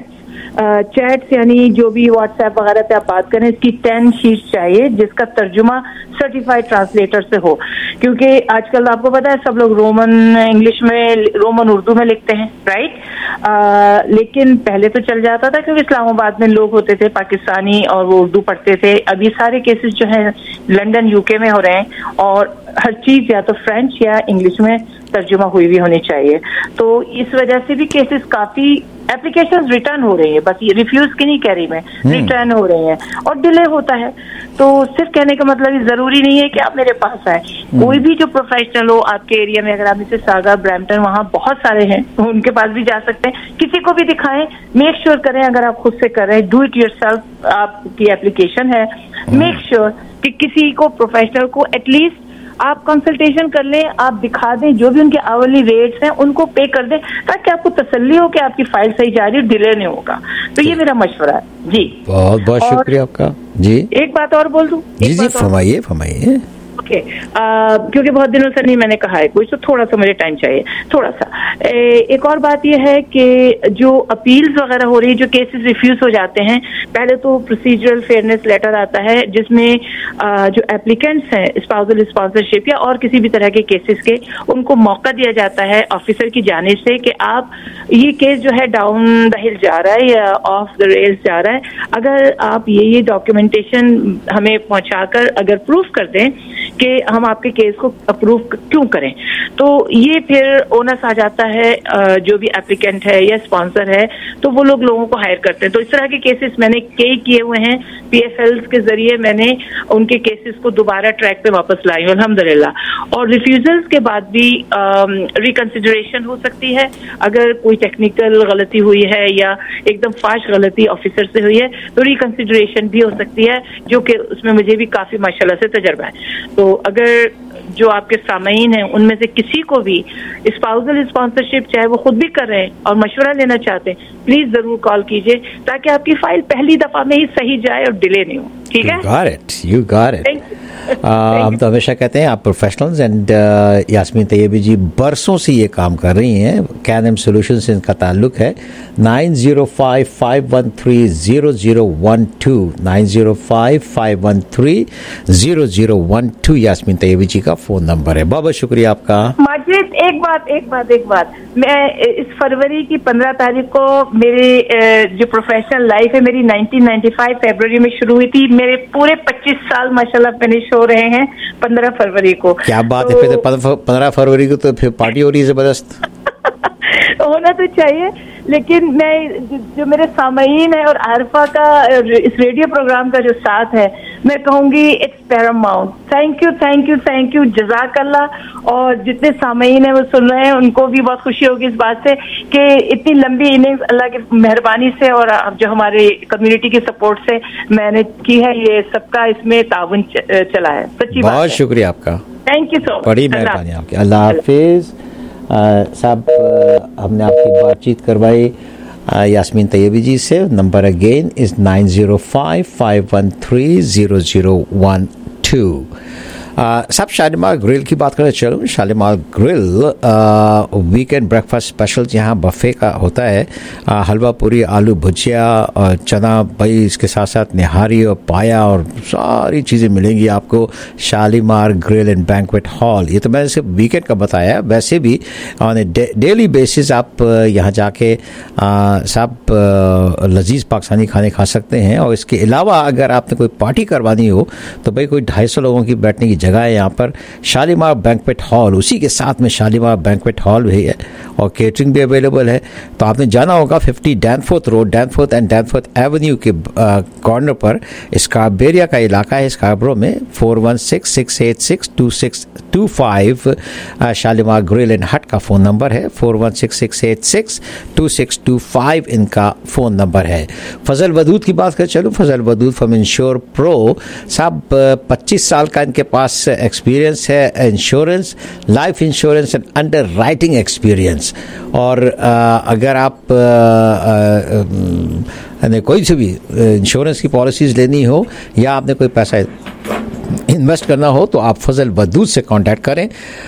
Speaker 14: चैट्स यानी जो भी व्हाट्सएप वगैरह पे आप बात करें, इसकी 10 शीट्स चाहिए जिसका तर्जुमा सर्टिफाइड ट्रांसलेटर से हो, क्योंकि आजकल आपको पता है सब लोग रोमन इंग्लिश में, रोमन उर्दू में लिखते हैं, राइट? लेकिन पहले तो चल जाता था क्योंकि इस्लामाबाद में लोग होते थे पाकिस्तानी और वो उर्दू पढ़ते थे। अब ये सारे केसेस जो हैं लंदन UK में हो रहे हैं और हर चीज या तो फ्रेंच या इंग्लिश में तर्जुमा हुई भी होनी चाहिए, तो इस वजह से भी केसेस काफी एप्लीकेशंस रिटर्न हो रही है, बस ये रिफ्यूज की नहीं कह रही मैं, रिटर्न हो रही हैं और डिले होता है। तो सिर्फ कहने का मतलब ये जरूरी नहीं है कि आप मेरे पास आए, कोई भी जो प्रोफेशनल हो आपके एरिया में, अगर आप जैसे सागा, ब्रैम्पटन, वहाँ बहुत सारे हैं, तो उनके पास भी जा सकते हैं, किसी को भी दिखाएं, मेक श्योर करें अगर आप खुद से कर रहे हैं, डू इट योरसेल्फ आपकी एप्लीकेशन है, मेक श्योर कि किसी को प्रोफेशनल को एटलीस्ट आप कंसल्टेशन कर लें, आप दिखा दें, जो भी उनके आवरली रेट्स हैं उनको पे कर दें, ताकि आपको तसल्ली हो कि आपकी फाइल सही जा रही है, डिले नहीं होगा। तो ये मेरा मशवरा है जी।
Speaker 3: बहुत बहुत शुक्रिया आपका जी।
Speaker 14: एक बात और बोल दूं?
Speaker 3: जी फरमाइए।
Speaker 14: ओके, ओके, क्योंकि बहुत दिनों से नहीं मैंने कहा है कुछ, तो थोड़ा सा मुझे टाइम चाहिए, थोड़ा सा। एक और बात यह है कि जो अपील्स वगैरह हो रही, जो केसेस रिफ्यूज हो जाते हैं, पहले तो प्रोसीजरल फेयरनेस लेटर आता है जिसमें जो एप्लीकेंट्स हैं स्पाउसल स्पॉन्सरशिप या और किसी भी तरह के केसेस के, उनको मौका दिया जाता है ऑफिसर की जानिब से कि आप ये केस जो है डाउन द हिल जा रहा है या ऑफ द रेल्स जा रहा है, अगर आप ये डॉक्यूमेंटेशन हमें पहुंचाकर अगर प्रूफ कर दें कि हम आपके केस को अप्रूव क्यों करें, तो ये फिर ओनस आ जाता है जो भी एप्लीकेंट है या स्पॉन्सर है, तो वो लोगों को हायर करते हैं। तो इस तरह के केसेस मैंने कई किए हुए हैं, PFLs के जरिए मैंने उनके केसेस को दोबारा ट्रैक पे वापस लाई हूं अल्हम्दुलिल्लाह। और रिफ्यूजल्स के बाद भी रिकंसिडरेशन हो सकती है, अगर कोई टेक्निकल गलती हुई है या एकदम फाश गलती ऑफिसर से हुई है तो रिकंसिडरेशन भी हो सकती है, जो कि उसमें मुझे भी काफी माशाल्लाह से तजर्बा है। तो अगर जो आपके सामईन हैं उनमें से किसी को भी स्पाउसल स्पॉन्सरशिप चाहे वो खुद भी कर रहे हैं और मशवरा लेना चाहते हैं, प्लीज जरूर कॉल कीजिए ताकि आपकी फाइल पहली दफा में ही सही जाए और डिले नहीं हो। ठीक है,
Speaker 3: you got it. हम तो हमेशा कहते हैं आप प्रोफेशनल्स, एंड यास्मीन तैयबी जी बरसों से ये काम कर रही हैं, कैनएम सॉल्यूशन से इनका ताल्लुक है। 9055130012 9055130012 यास्मीन तैयबी जी का फोन नंबर है। बहुत बहुत शुक्रिया आपका।
Speaker 14: माजिद, एक बात, मैं इस फरवरी की 15 तारीख को मेरी जो प्रोफेशनल लाइफ है मेरी 1995 फरवरी में शुरू हुई थी। मेरे पूरे 25 साल माशाल्लाह फिनिश हो रहे हैं 15 फरवरी को।
Speaker 3: क्या बात है, फिर 15 फरवरी को तो फिर पार्टी हो रही है जबरदस्त।
Speaker 14: होना तो चाहिए, लेकिन मैं जो मेरे सामईन है और आरफा का इस रेडियो प्रोग्राम का जो साथ है, मैं कहूँगी इट्स पैरामाउंट। थैंक यू जज़ाकल्लाह। और जितने सामईन है वो सुन रहे हैं, उनको भी बहुत खुशी होगी इस बात से कि इतनी लंबी इनिंग्स अल्लाह की मेहरबानी से और जो हमारे कम्युनिटी की सपोर्ट से मैंने की है, ये सबका इसमें ताउन चला है। सच्ची बात है।
Speaker 3: बहुत शुक्रिया आपका,
Speaker 14: थैंक यू सो मच,
Speaker 3: बड़ी मेहरबानी आपकी। अल्लाह हाफिज। साहब, हमने आपकी बातचीत करवाई यास्मीन तैयबी जी से। Number again is 9055130012। साहब, शालीमार ग्रिल की बात करें, चलो Shalimar grill weekend breakfast special यहाँ बफे का होता है। हलवा पूरी, आलू भुजिया और चना भाई, इसके साथ साथ निहारी और पाया और सारी चीज़ें मिलेंगी आपको Shalimar grill and banquet hall. ये तो मैंने सिर्फ वीकेंड का बताया, वैसे भी ऑन ए डेली बेसिस आप यहाँ जाके साहब लजीज पाकिस्तानी खाने खा सकते हैं। और इसके अलावा अगर आपने कोई पार्टी करवानी हो तो भाई कोई 250 लोगों की बैठने की जगह है यहाँ पर, शालीमार बैंक्वेट हॉल, उसी के साथ में शालीमार बैंक्वेट हॉल भी है और केटरिंग भी अवेलेबल है। तो आपने जाना होगा 50 Danforth road, Danforth and Danforth avenue के कॉर्नर पर स्कार्बेरिया का इलाका है, स्कार्बरो में। 4166862625 शालीमार ग्रिल एंड हट का फ़ोन नंबर है। 4166862625 इनका फ़ोन नंबर है। फजल वदूद की बात करें, चलो Fazal Wadood from insure pro. साहब 25 साल का इनके पास एक्सपीरियंस है, insurance, life insurance and underwriting experience. और अगर आप कोई से भी इंश्योरेंस की पॉलिसीज़ लेनी हो या आपने कोई पैसा इन्वेस्ट करना हो तो आप फजल वदूद से कांटेक्ट करें।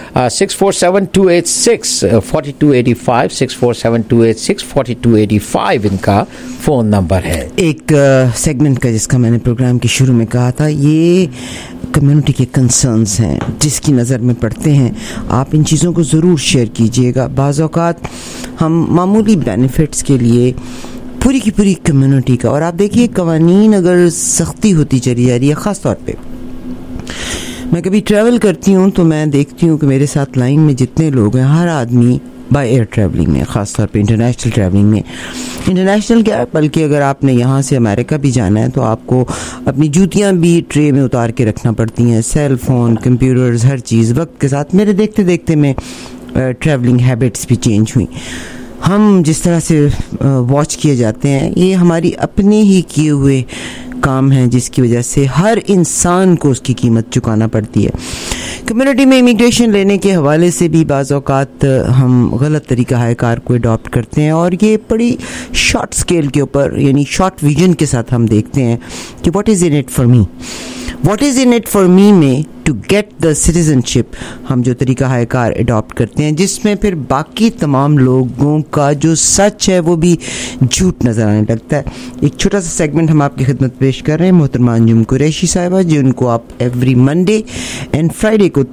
Speaker 3: 6472864285 6472864285 इनका फ़ोन नंबर है।
Speaker 1: एक सेगमेंट का जिसका मैंने प्रोग्राम के शुरू में कहा था, ये कम्युनिटी के कंसर्न्स हैं जिसकी नज़र में पड़ते हैं, आप इन चीज़ों को ज़रूर शेयर कीजिएगा। बाज़ औक़ात हम मामूली बेनिफिट्स के लिए पूरी की पूरी कम्युनिटी का, और आप देखिए कवानीन अगर सख्ती होती चली जा रही है, ख़ास तौर पे मैं कभी ट्रैवल करती हूँ तो मैं देखती हूँ कि मेरे साथ लाइन में जितने लोग हैं, हर आदमी बाय एयर ट्रैवलिंग में, ख़ास तौर पे इंटरनेशनल ट्रैवलिंग में, इंटरनेशनल क्या बल्कि अगर आपने यहाँ से अमेरिका भी जाना है तो आपको अपनी जूतियाँ भी ट्रे में उतार के रखना पड़ती हैं, सेल फ़ोन, कंप्यूटर्स, हर चीज़ वक्त के साथ। मेरे देखते देखते में ट्रैवलिंग हैबिट्स भी चेंज हुई। हम जिस तरह से वॉच किए जाते हैं, ये हमारी अपने ही किए हुए काम हैं जिसकी वजह से हर इंसान को उसकी कीमत चुकाना पड़ती है। कम्युनिटी में इमिग्रेशन लेने के हवाले से भी बाज़ औक़ात हम गलत तरीका है कार को अडॉप्ट करते हैं और ये बड़ी शॉर्ट स्केल के ऊपर, यानी शॉर्ट विजन के साथ हम देखते हैं कि what is in it for me. What is in it for me में टू गेट द सिटीजनशिप हम जो तरीका हाय कार अडॉप्ट करते हैं, जिसमें फिर बाकी तमाम लोगों का जो सच है वो भी झूठ नज़र आने लगता है। एक छोटा सा सेगमेंट हम आपकी खिदमत पेश कर रहे हैं मोहतरमा अंजुम कुरैशी साहिबा, जिनको आप एवरी मंडे एंड फ्राइडे को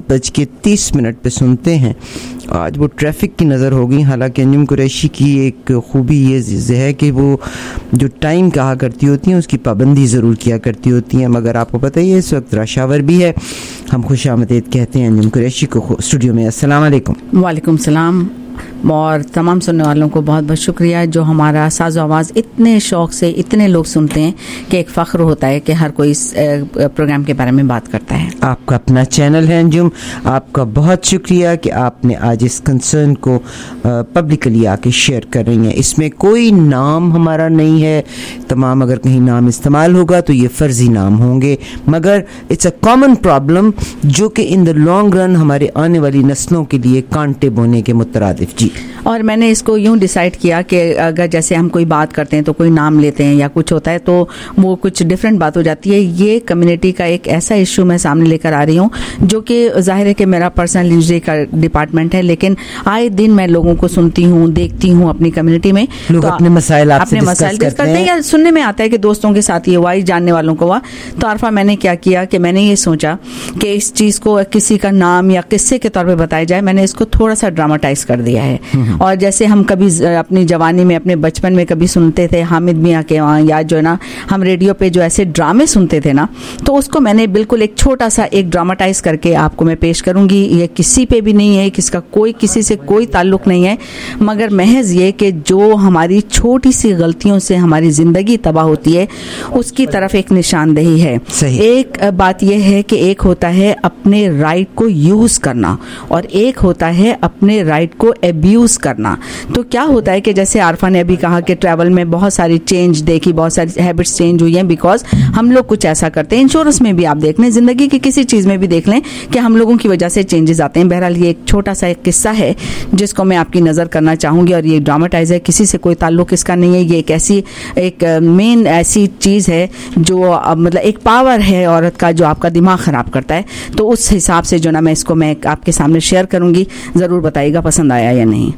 Speaker 1: 3:30 पे सुनते हैं। आज वो ट्रैफिक की नज़र होगी, हालांकि अंजुम कुरैशी की एक खूबी ये है कि वो जो टाइम कहा करती होती हैं उसकी पाबंदी ज़रूर किया करती होती हैं, मगर आपको पता ही है इस वक्त रश आवर भी है। हम खुशामदीद कहते हैं अंजुम कुरैशी को स्टूडियो में। अस्सलाम वालेकुम।
Speaker 15: वालेकुम सलाम। और तमाम सुनने वालों को बहुत बहुत शुक्रिया जो हमारा साज़ो आवाज़ इतने शौक़ से इतने लोग सुनते हैं कि एक फ़ख्र होता है कि हर कोई इस प्रोग्राम के बारे में बात करता है।
Speaker 1: आपका अपना चैनल है अंजुम, आपका बहुत शुक्रिया कि आपने आज इस कंसर्न को पब्लिकली आके शेयर कर रही हैं। इसमें कोई नाम हमारा नहीं है, तमाम अगर कहीं नाम इस्तेमाल होगा तो ये फ़र्जी नाम होंगे, मगर इट्स अ कॉमन प्रॉब्लम जो कि इन द लॉन्ग रन हमारे आने वाली नस्लों के लिए कांटे बोने के मुतरादिफ। जी,
Speaker 15: और मैंने इसको यूं डिसाइड किया कि अगर जैसे हम कोई बात करते हैं तो कोई नाम लेते हैं या कुछ होता है तो वो कुछ डिफरेंट बात हो जाती है। ये कम्युनिटी का एक ऐसा इशू मैं सामने लेकर आ रही हूँ जो कि जाहिर है कि मेरा पर्सनल इंजरी का डिपार्टमेंट है, लेकिन आए दिन मैं लोगों को सुनती हूँ, देखती हूँ अपनी कम्युनिटी में,
Speaker 1: लोग तो अपने मसाइल आपसे डिस्कस करते हैं
Speaker 15: या सुनने में आता है कि दोस्तों के साथ ये हुआ, जानने वालों को हुआ। तो आरफा मैंने क्या किया कि मैंने ये सोचा कि इस चीज़ को किसी का नाम या किस्से के तौर पर बताया जाए। मैंने इसको थोड़ा सा ड्रामाटाइज कर दिया है। और जैसे हम कभी अपनी जवानी में अपने बचपन में कभी सुनते थे हामिद मियाँ के वहाँ, या जो है ना हम रेडियो पे जो ऐसे ड्रामे सुनते थे ना, तो उसको मैंने बिल्कुल एक छोटा सा एक ड्रामाटाइज करके आपको मैं पेश करूंगी। ये किसी पे भी नहीं है, किसका कोई किसी से कोई ताल्लुक नहीं है, मगर महज ये कि जो हमारी छोटी सी गलतियों से हमारी ज़िंदगी तबाह होती है उसकी तरफ एक निशानदेही है। एक बात यह है कि एक होता है अपने राइट को यूज़ करना और एक होता है अपने राइट को एब्यूज़ करना। तो क्या होता है कि जैसे आरफा ने अभी कहा कि ट्रैवल में बहुत सारी चेंज देखी, बहुत सारी हैबिट्स चेंज हुई हैं बिकॉज हम लोग कुछ ऐसा करते हैं। इंश्योरेंस में भी आप देख लें, ज़िंदगी की किसी चीज़ में भी देख लें कि हम लोगों की वजह से चेंजेस आते हैं। बहरहाल ये एक छोटा सा एक किस्सा है जिसको मैं आपकी नज़र करना चाहूँगी, और ये ड्रामाटाइज है, किसी से कोई ताल्लुक इसका नहीं है। ये एक ऐसी एक मेन ऐसी चीज़ है जो मतलब एक पावर है औरत का जो आपका दिमाग ख़राब करता है। तो उस हिसाब से जो ना मैं इसको मैं आपके सामने शेयर करूँगी, ज़रूर बताइएगा पसंद आया या नहीं।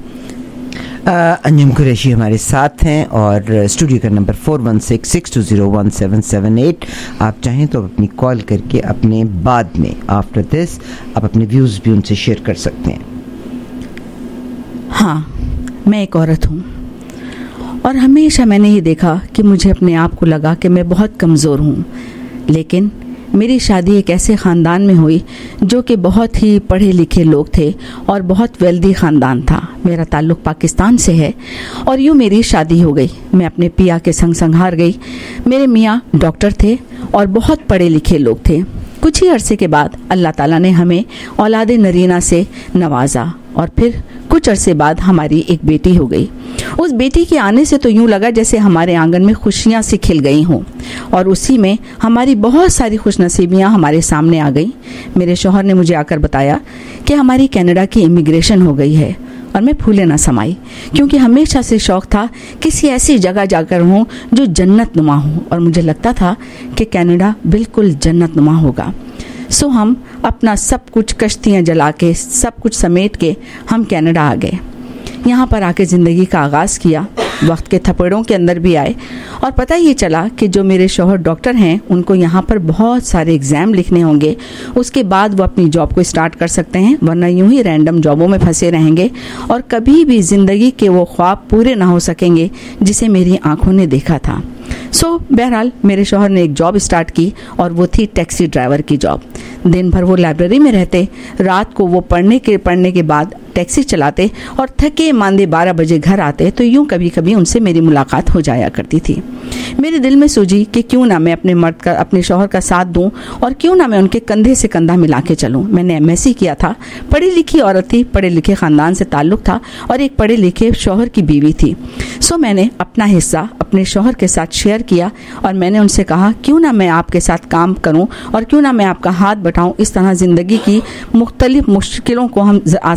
Speaker 1: अंजुम कुरैशी हमारे साथ हैं और स्टूडियो का नंबर 4166201778। आप चाहें तो अपनी कॉल करके अपने बाद में आफ्टर दिस आप अपने व्यूज़ भी उनसे शेयर कर सकते हैं।
Speaker 15: हाँ, मैं एक औरत हूँ और हमेशा मैंने ये देखा कि मुझे अपने आप को लगा कि मैं बहुत कमज़ोर हूँ, लेकिन मेरी शादी एक ऐसे ख़ानदान में हुई जो कि बहुत ही पढ़े लिखे लोग थे और बहुत वेल्दी ख़ानदान था। मेरा ताल्लुक़ पाकिस्तान से है और यूँ मेरी शादी हो गई। मैं अपने पिया के संग संग हार गई। मेरे मियाँ डॉक्टर थे और बहुत पढ़े लिखे लोग थे। कुछ ही अरसे के बाद अल्लाह ताला ने हमें औलाद नरीना से नवाजा और फिर कुछ अरसे बाद हमारी एक बेटी हो गई। उस बेटी के आने से तो यूँ लगा जैसे हमारे आंगन में खुशियाँ सी खिल गई हों, और उसी में हमारी बहुत सारी खुशनसीबियाँ हमारे सामने आ गई। मेरे शौहर ने मुझे आकर बताया कि हमारी कनाडा की इमिग्रेशन हो गई है, और मैं फूले ना समाई, क्योंकि हमेशा से शौक़ था किसी ऐसी जगह जाकर हूँ जो जन्नत नुमा हो, और मुझे लगता था कि कनाडा बिल्कुल जन्नत नुमा होगा। सो हम अपना सब कुछ कश्तियाँ जला के सब कुछ समेट के हम कनाडा आ गए। यहाँ पर आके ज़िंदगी का आगाज़ किया। वक्त के थपेड़ों के अंदर भी आए और पता ये चला कि जो मेरे शौहर डॉक्टर हैं उनको यहाँ पर बहुत सारे एग्ज़ाम लिखने होंगे, उसके बाद वो अपनी जॉब को स्टार्ट कर सकते हैं, वरना यूं ही रैंडम जॉबों में फंसे रहेंगे और कभी भी ज़िंदगी के वो ख्वाब पूरे ना हो सकेंगे जिसे मेरी आंखों ने देखा था। बहरहाल मेरे शौहर ने एक जॉब स्टार्ट की और वो थी टैक्सी ड्राइवर की जॉब। दिन भर वो लाइब्रेरी में रहते, रात को वो पढ़ने के बाद टैक्सी चलाते और थके मांदे 12 बजे घर आते। तो यूं कभी कभी उनसे मेरी मुलाकात हो जाया करती थी। मेरे दिल में सूझी कि क्यों ना मैं अपने शौहर का साथ दूं और क्यों ना मैं उनके कंधे से कंधा मिला के चलूं। मैंने एमएससी किया था, पढ़ी लिखी औरत थी, पढ़े लिखे ख़ानदान से ताल्लुक़ था और एक पढ़े लिखे शौहर की बीवी थी। मैंने अपना हिस्सा अपने शौहर के साथ शेयर किया और मैंने उनसे कहा क्यों ना मैं आपके साथ काम करूं और क्यों ना मैं आपका हाथ बटाऊं। इस तरह ज़िंदगी की मुख्तलिफ मुश्किलों को हम आसानी से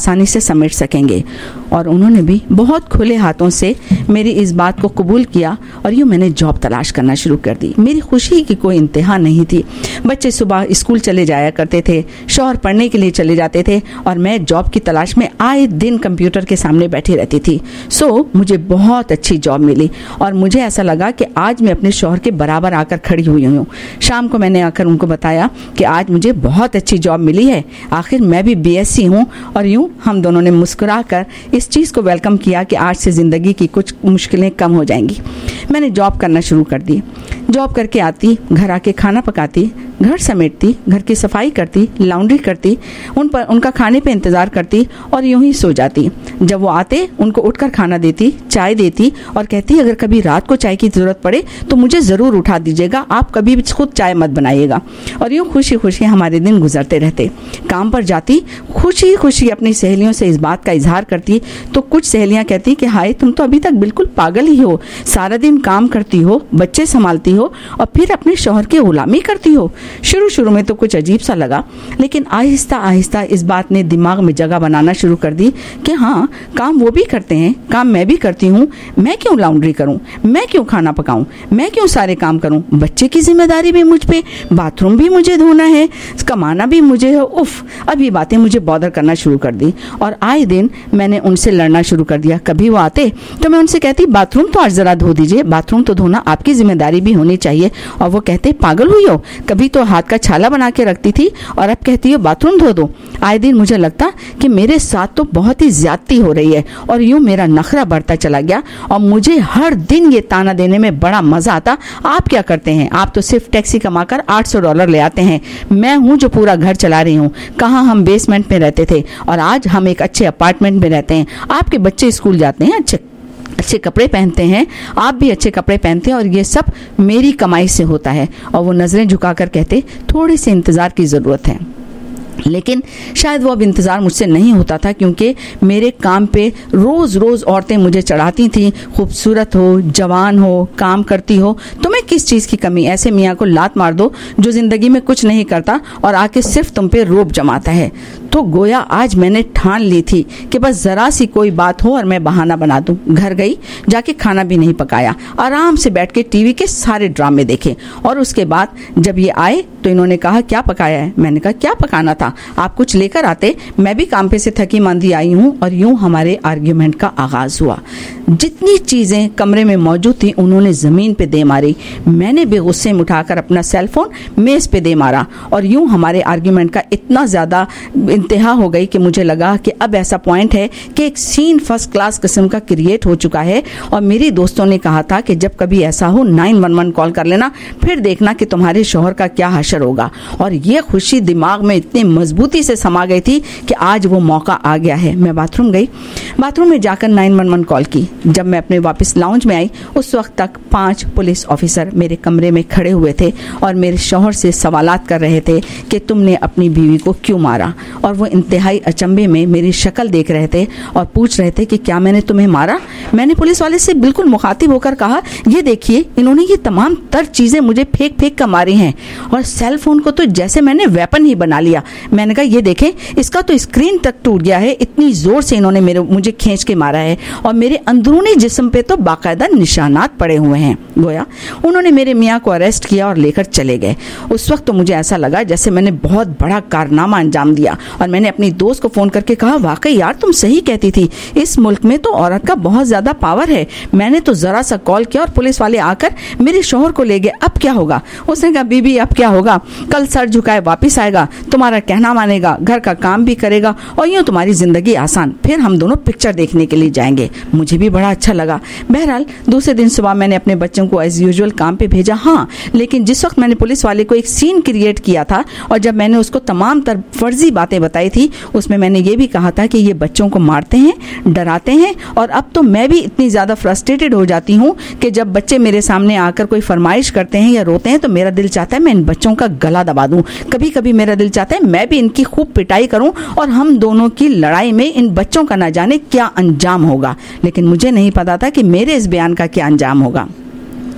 Speaker 15: समेट सकेंगे। और उन्होंने भी बहुत खुले हाथों से मेरी इस बात को कबूल किया और यूँ मैंने जॉब तलाश करना शुरू कर दी। मेरी खुशी की कोई इंतहा नहीं थी। बच्चे सुबह स्कूल चले जाया करते थे, शौहर पढ़ने के लिए चले जाते थे और मैं जॉब की तलाश में आए दिन कंप्यूटर के सामने बैठी रहती थी। सो मुझे बहुत अच्छी जॉब मिली और मुझे ऐसा लगा कि आज मैं अपने शौहर के बराबर आकर खड़ी हुई हूँ। शाम को मैंने आकर उनको बताया कि आज मुझे बहुत अच्छी जॉब मिली है, आखिर मैं भी BSc हूँ। और यूँ हम दोनों ने मुस्कुरा कर इस चीज़ को वेलकम किया कि आज से ज़िंदगी की कुछ मुश्किलें कम हो जाएंगी। मैंने जॉब करना शुरू कर दी। जॉब करके आती, घर आके खाना पकाती, घर समेटती, घर की सफाई करती, लॉन्ड्री करती, उनका खाने पे इंतज़ार करती और यूं ही सो जाती। जब वो आते उनको उठकर खाना देती, चाय देती और कहती अगर कभी रात को चाय की ज़रूरत पड़े तो मुझे ज़रूर उठा दीजिएगा, आप कभी भी खुद चाय मत बनाइएगा। और यूँ खुशी खुशी हमारे दिन गुजरते रहते। काम पर जाती, खुशी खुशी अपनी सहेलियों से इस बात का इजहार करती तो कुछ सहेलियाँ कहती कि हाय तुम तो अभी तक बिल्कुल पागल ही हो, सारा दिन काम करती हो, बच्चे संभालती हो और फिर अपने शौहर की गुलामी करती हो। शुरू में तो कुछ अजीब सा लगा, लेकिन आहिस्ता आहिस्ता इस बात ने दिमाग में जगह बनाना शुरू कर दी कि हाँ काम वो भी करते हैं, काम मैं भी करती हूँ, मैं क्यों लॉन्ड्री करूँ, मैं क्यों खाना पकाऊँ, मैं क्यों सारे काम करूँ, बच्चे की जिम्मेदारी भी मुझ पे, बाथरूम भी मुझे धोना है, कमाना भी मुझे है। उफ, अब ये बातें मुझे बॉदर करना शुरू कर दी और आए दिन मैंने उनसे लड़ना शुरू कर दिया। कभी वो आते तो मैं उनसे कहती बाथरूम तो आज जरा धो दीजिए, बाथरूम तो धोना आपकी जिम्मेदारी भी होनी चाहिए। और वो कहते पागल हुई हो, कभी तो हाथ का छाला बना के रखती थी और अब कहती हो बाथरूम धो दो। आए दिन मुझे लगता कि मेरे साथ तो बहुत ही ज्यादती हो रही है और यूं मेरा नखरा बढ़ता चला गया और मुझे हर दिन ये ताना देने में बड़ा मजा आता। आप क्या करते हैं, आप तो सिर्फ टैक्सी कमाकर $800 ले आते हैं, मैं हूं जो पूरा घर चला रही हूँ। कहाँ हम बेसमेंट में रहते थे और आज हम एक अच्छे अपार्टमेंट में रहते हैं। आपके बच्चे स्कूल जाते हैं, अच्छे कपड़े पहनते हैं, आप भी अच्छे कपड़े पहनते हैं और ये सब मेरी कमाई से होता है। और वो नजरें झुकाकर कहते थोड़े से इंतजार की जरूरत है। लेकिन शायद वो अब इंतज़ार मुझसे नहीं होता था क्योंकि मेरे काम पे रोज़ रोज़ औरतें मुझे चढ़ाती थीं, खूबसूरत हो, जवान हो, काम करती हो, तुम्हें किस चीज़ की कमी, ऐसे मियाँ को लात मार दो जो ज़िंदगी में कुछ नहीं करता और आके सिर्फ तुम पे रोब जमाता है। तो गोया आज मैंने ठान ली थी कि बस ज़रा सी कोई बात हो और मैं बहाना बना दूं। घर गई, जाके खाना भी नहीं पकाया, आराम से बैठ के टीवी के सारे ड्रामे देखे। और उसके बाद जब ये आए तो इन्होंने कहा क्या पकाया है। मैंने कहा क्या पकाना था, आप कुछ लेकर आते, मैं भी काम पे से थकी मांदी आई हूँ। और यूं हमारे आर्ग्यूमेंट का आगाज हुआ। जितनी चीजें कमरे में मौजूद थी उन्होंने जमीन पे दे मारी। मैंने भी गुस्से में उठाकर अपना सेलफोन मेज पे दे मारा और यूं हमारे आर्ग्यूमेंट का इतना ज्यादा इंतहा हो गई कि मुझे लगा कि अब ऐसा पॉइंट है कि एक सीन फर्स्ट क्लास किस्म का क्रिएट हो चुका है। और मेरी दोस्तों ने कहा था कि जब कभी ऐसा हो 911 कॉल कर लेना, फिर देखना कि तुम्हारे शौहर का क्या हशर होगा। और ये खुशी दिमाग में इतनी मजबूती से समा गई थी कि आज वो मौका आ गया है। मैं बाथरूम गई, बाथरूम में जाकर 911 कॉल की। जब मैं अपने वापस लाउंज में आई उस वक्त तक 5 पुलिस ऑफिसर मेरे कमरे में खड़े हुए थे और मेरे शौहर से सवालात कर रहे थे कि तुमने अपनी बीवी को क्यों मारा। और वो इंतहाई अचंभे में मेरी शक्ल देख रहे थे और पूछ रहे थे कि क्या मैंने तुम्हें मारा। मैंने पुलिस वाले से बिल्कुल मुखातिब होकर कहा, ये देखिए इन्होंने ये तमाम तर चीजें मुझे फेंक फेंक कर मारी हैं और सेल फोन को तो जैसे मैंने वेपन ही बना लिया। मैंने कहा ये देखें, इसका तो स्क्रीन तक टूट गया है, इतनी जोर से इन्होंने मुझे खींच के मारा है और मेरे अंदरूनी जिस्म पे तो बाकायदा निशानात पड़े हुए हैं। गोया उन्होंने मेरे मियाँ को अरेस्ट किया और लेकर चले गए। उस वक्त तो मुझे ऐसा लगा जैसे मैंने बहुत बड़ा कारनामा अंजाम दिया और मैंने अपनी दोस्त को फोन करके कहा, वाकई यार तुम सही कहती थी, इस मुल्क में तो औरत का बहुत ज्यादा पावर है। मैंने तो जरा सा कॉल किया और पुलिस वाले आकर मेरे शौहर को ले गए, अब क्या होगा। उसने कहा, बीबी अब क्या होगा, कल सर झुकाए वापिस आएगा, तुम्हारा कहना मानेगा, घर का काम भी करेगा और यूं तुम्हारी जिंदगी आसान। फिर हम दोनों पिक्चर देखने के लिए जाएंगे। मुझे भी बड़ा अच्छा लगा। बहरहाल दूसरे दिन सुबह मैंने अपने बच्चों को एज यूजुअल काम पे भेजा। हाँ, लेकिन जिस वक्त मैंने पुलिस वाले को एक सीन क्रिएट किया था और जब मैंने उसको तमाम तर फर्जी बातें बताई थी, उसमें मैंने ये भी कहा था कि ये बच्चों को मारते हैं, डराते हैं। और अब तो मैं भी इतनी ज्यादा फ्रस्ट्रेटेड हो जाती हूँ कि जब बच्चे मेरे सामने आकर कोई फरमाइश करते हैं या रोते हैं तो मेरा दिल चाहता है मैं इन बच्चों का गला दबा दूं। कभी कभी मेरा दिल चाहता है मैं भी इनकी खूब पिटाई करूं और हम दोनों की लड़ाई में इन बच्चों का ना जाने क्या अंजाम होगा। लेकिन मुझे नहीं पता था कि मेरे इस बयान का क्या अंजाम होगा।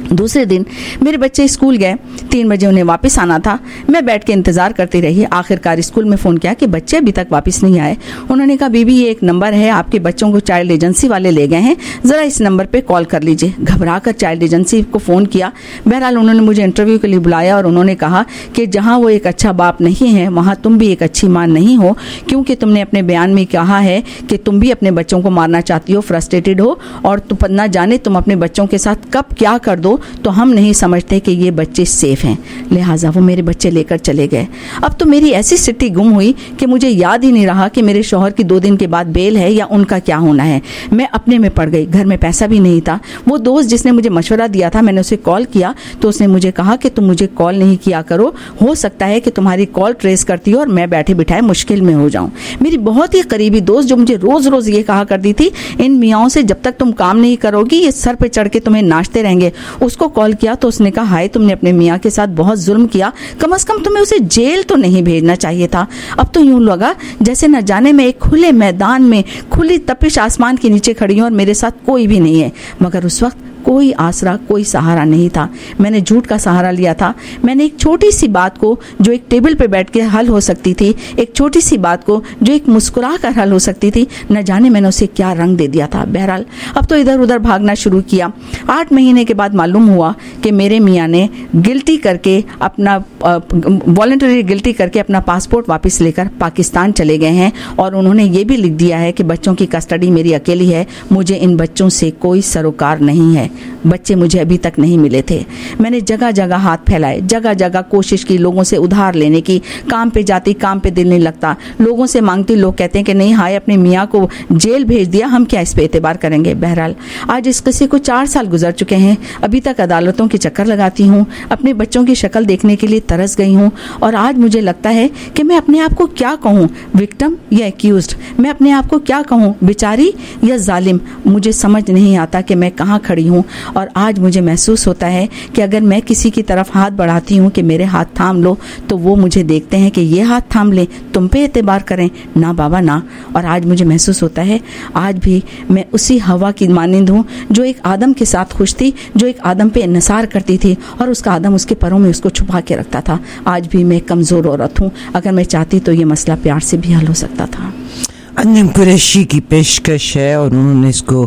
Speaker 15: दूसरे दिन मेरे बच्चे स्कूल गए, 3 बजे उन्हें वापस आना था। मैं बैठ के इंतजार करती रही। आखिरकार स्कूल में फ़ोन किया कि बच्चे अभी तक वापस नहीं आए। उन्होंने कहा बीबी ये एक नंबर है, आपके बच्चों को चाइल्ड एजेंसी वाले ले गए हैं, ज़रा इस नंबर पे कॉल कर लीजिए। घबरा कर चाइल्ड एजेंसी को फ़ोन किया। बहरहाल उन्होंने मुझे इंटरव्यू के लिए बुलाया और उन्होंने कहा कि जहाँ वो एक अच्छा बाप नहीं है वहाँ तुम भी एक अच्छी माँ नहीं हो, क्योंकि तुमने अपने बयान में कहा है कि तुम भी अपने बच्चों को मारना चाहती हो, फ्रस्ट्रेटेड हो, और तुम ना जाने तुम अपने बच्चों के साथ कब क्या कर दो, तो हम नहीं समझते कि ये बच्चे सेफ हैं। लिहाजा वो मेरे बच्चे लेकर चले गए। अब तो मेरी ऐसी स्थिति गुम हुई कि मुझे याद ही नहीं रहा कि मेरे शौहर की 2 दिन के बाद बेल है या उनका क्या होना है। मैं अपने में पड़ गई। घर में पैसा भी नहीं था। वो दोस्त जिसने मुझे मशवरा दिया था, मैंने उसे कॉल किया तो उसने मुझे कहा कि तुम मुझे कॉल नहीं किया करो, हो सकता है कि तुम्हारी कॉल ट्रेस करती हो और मैं बैठे बिठाए मुश्किल में हो जाऊं। मेरी बहुत ही करीबी दोस्त जो मुझे रोज रोज ये कहा करती थी इन मियाओं से जब तक तुम काम नहीं करोगी ये सर पे चढ़ के तुम्हें नाचते रहेंगे, उसको कॉल किया तो उसने कहा हाय तुमने अपने मियाँ के साथ बहुत जुल्म किया, कम से कम तुम्हें उसे जेल तो नहीं भेजना चाहिए था। अब तो यूं लगा जैसे न जाने मैं एक खुले मैदान में खुली तपिश आसमान के नीचे खड़ी हूं और मेरे साथ कोई भी नहीं है। मगर उस वक्त कोई आसरा, कोई सहारा नहीं था। मैंने झूठ का सहारा लिया था। मैंने एक छोटी सी बात को जो एक टेबल पे बैठ के हल हो सकती थी, एक छोटी सी बात को जो एक मुस्कुरा कर हल हो सकती थी, न जाने मैंने उसे क्या रंग दे दिया था। बहरहाल अब तो इधर उधर भागना शुरू किया। 8 महीने के बाद मालूम हुआ कि मेरे मियाँ ने गिल्टी करके अपना वॉलंटरी गिल्टी करके अपना पासपोर्ट वापस लेकर पाकिस्तान चले गए हैं और उन्होंने ये भी लिख दिया है कि बच्चों की कस्टडी मेरी अकेली है, मुझे इन बच्चों से कोई सरोकार नहीं है। बच्चे मुझे अभी तक नहीं मिले थे। मैंने जगह जगह हाथ फैलाए, जगह जगह कोशिश की लोगों से उधार लेने की। काम पे जाती, काम पे दिल नहीं लगता, लोगों से मांगती, लोग कहते हैं कि नहीं हाय अपने मियाँ को जेल भेज दिया, हम क्या इस पे एतबार करेंगे। बहरहाल आज इस किस्से को 4 साल गुजर चुके हैं। अभी तक अदालतों के चक्कर लगाती हूँ, अपने बच्चों की शक्ल देखने के लिए तरस गई हूँ और आज मुझे लगता है कि मैं अपने आप को क्या कहूँ, विक्टिम या एक्यूज्ड। मैं अपने आप को क्या कहूँ, बेचारी या जालिम। मुझे समझ नहीं आता कि मैं कहाँ खड़ी हूँ और आज मुझे महसूस होता है कि अगर मैं किसी की तरफ हाथ बढ़ाती हूँ कि मेरे हाथ थाम लो तो वो मुझे देखते हैं कि ये हाथ थाम ले, तुम पे एतबार करें। ना बाबा ना। और आज मुझे महसूस होता है आज भी मैं उसी हवा की मानिंद हूँ जो एक आदम के साथ खुश थी, जो एक आदम पे इंसार करती थी और उसका आदम उसके परों में उसको छुपा के रखता था। आज भी मैं कमज़ोर औरत हूँ। अगर मैं चाहती तो ये मसला प्यार से भी हल हो सकता था।
Speaker 10: अंजुम कुरैशी की पेशकश है और उन्होंने इसको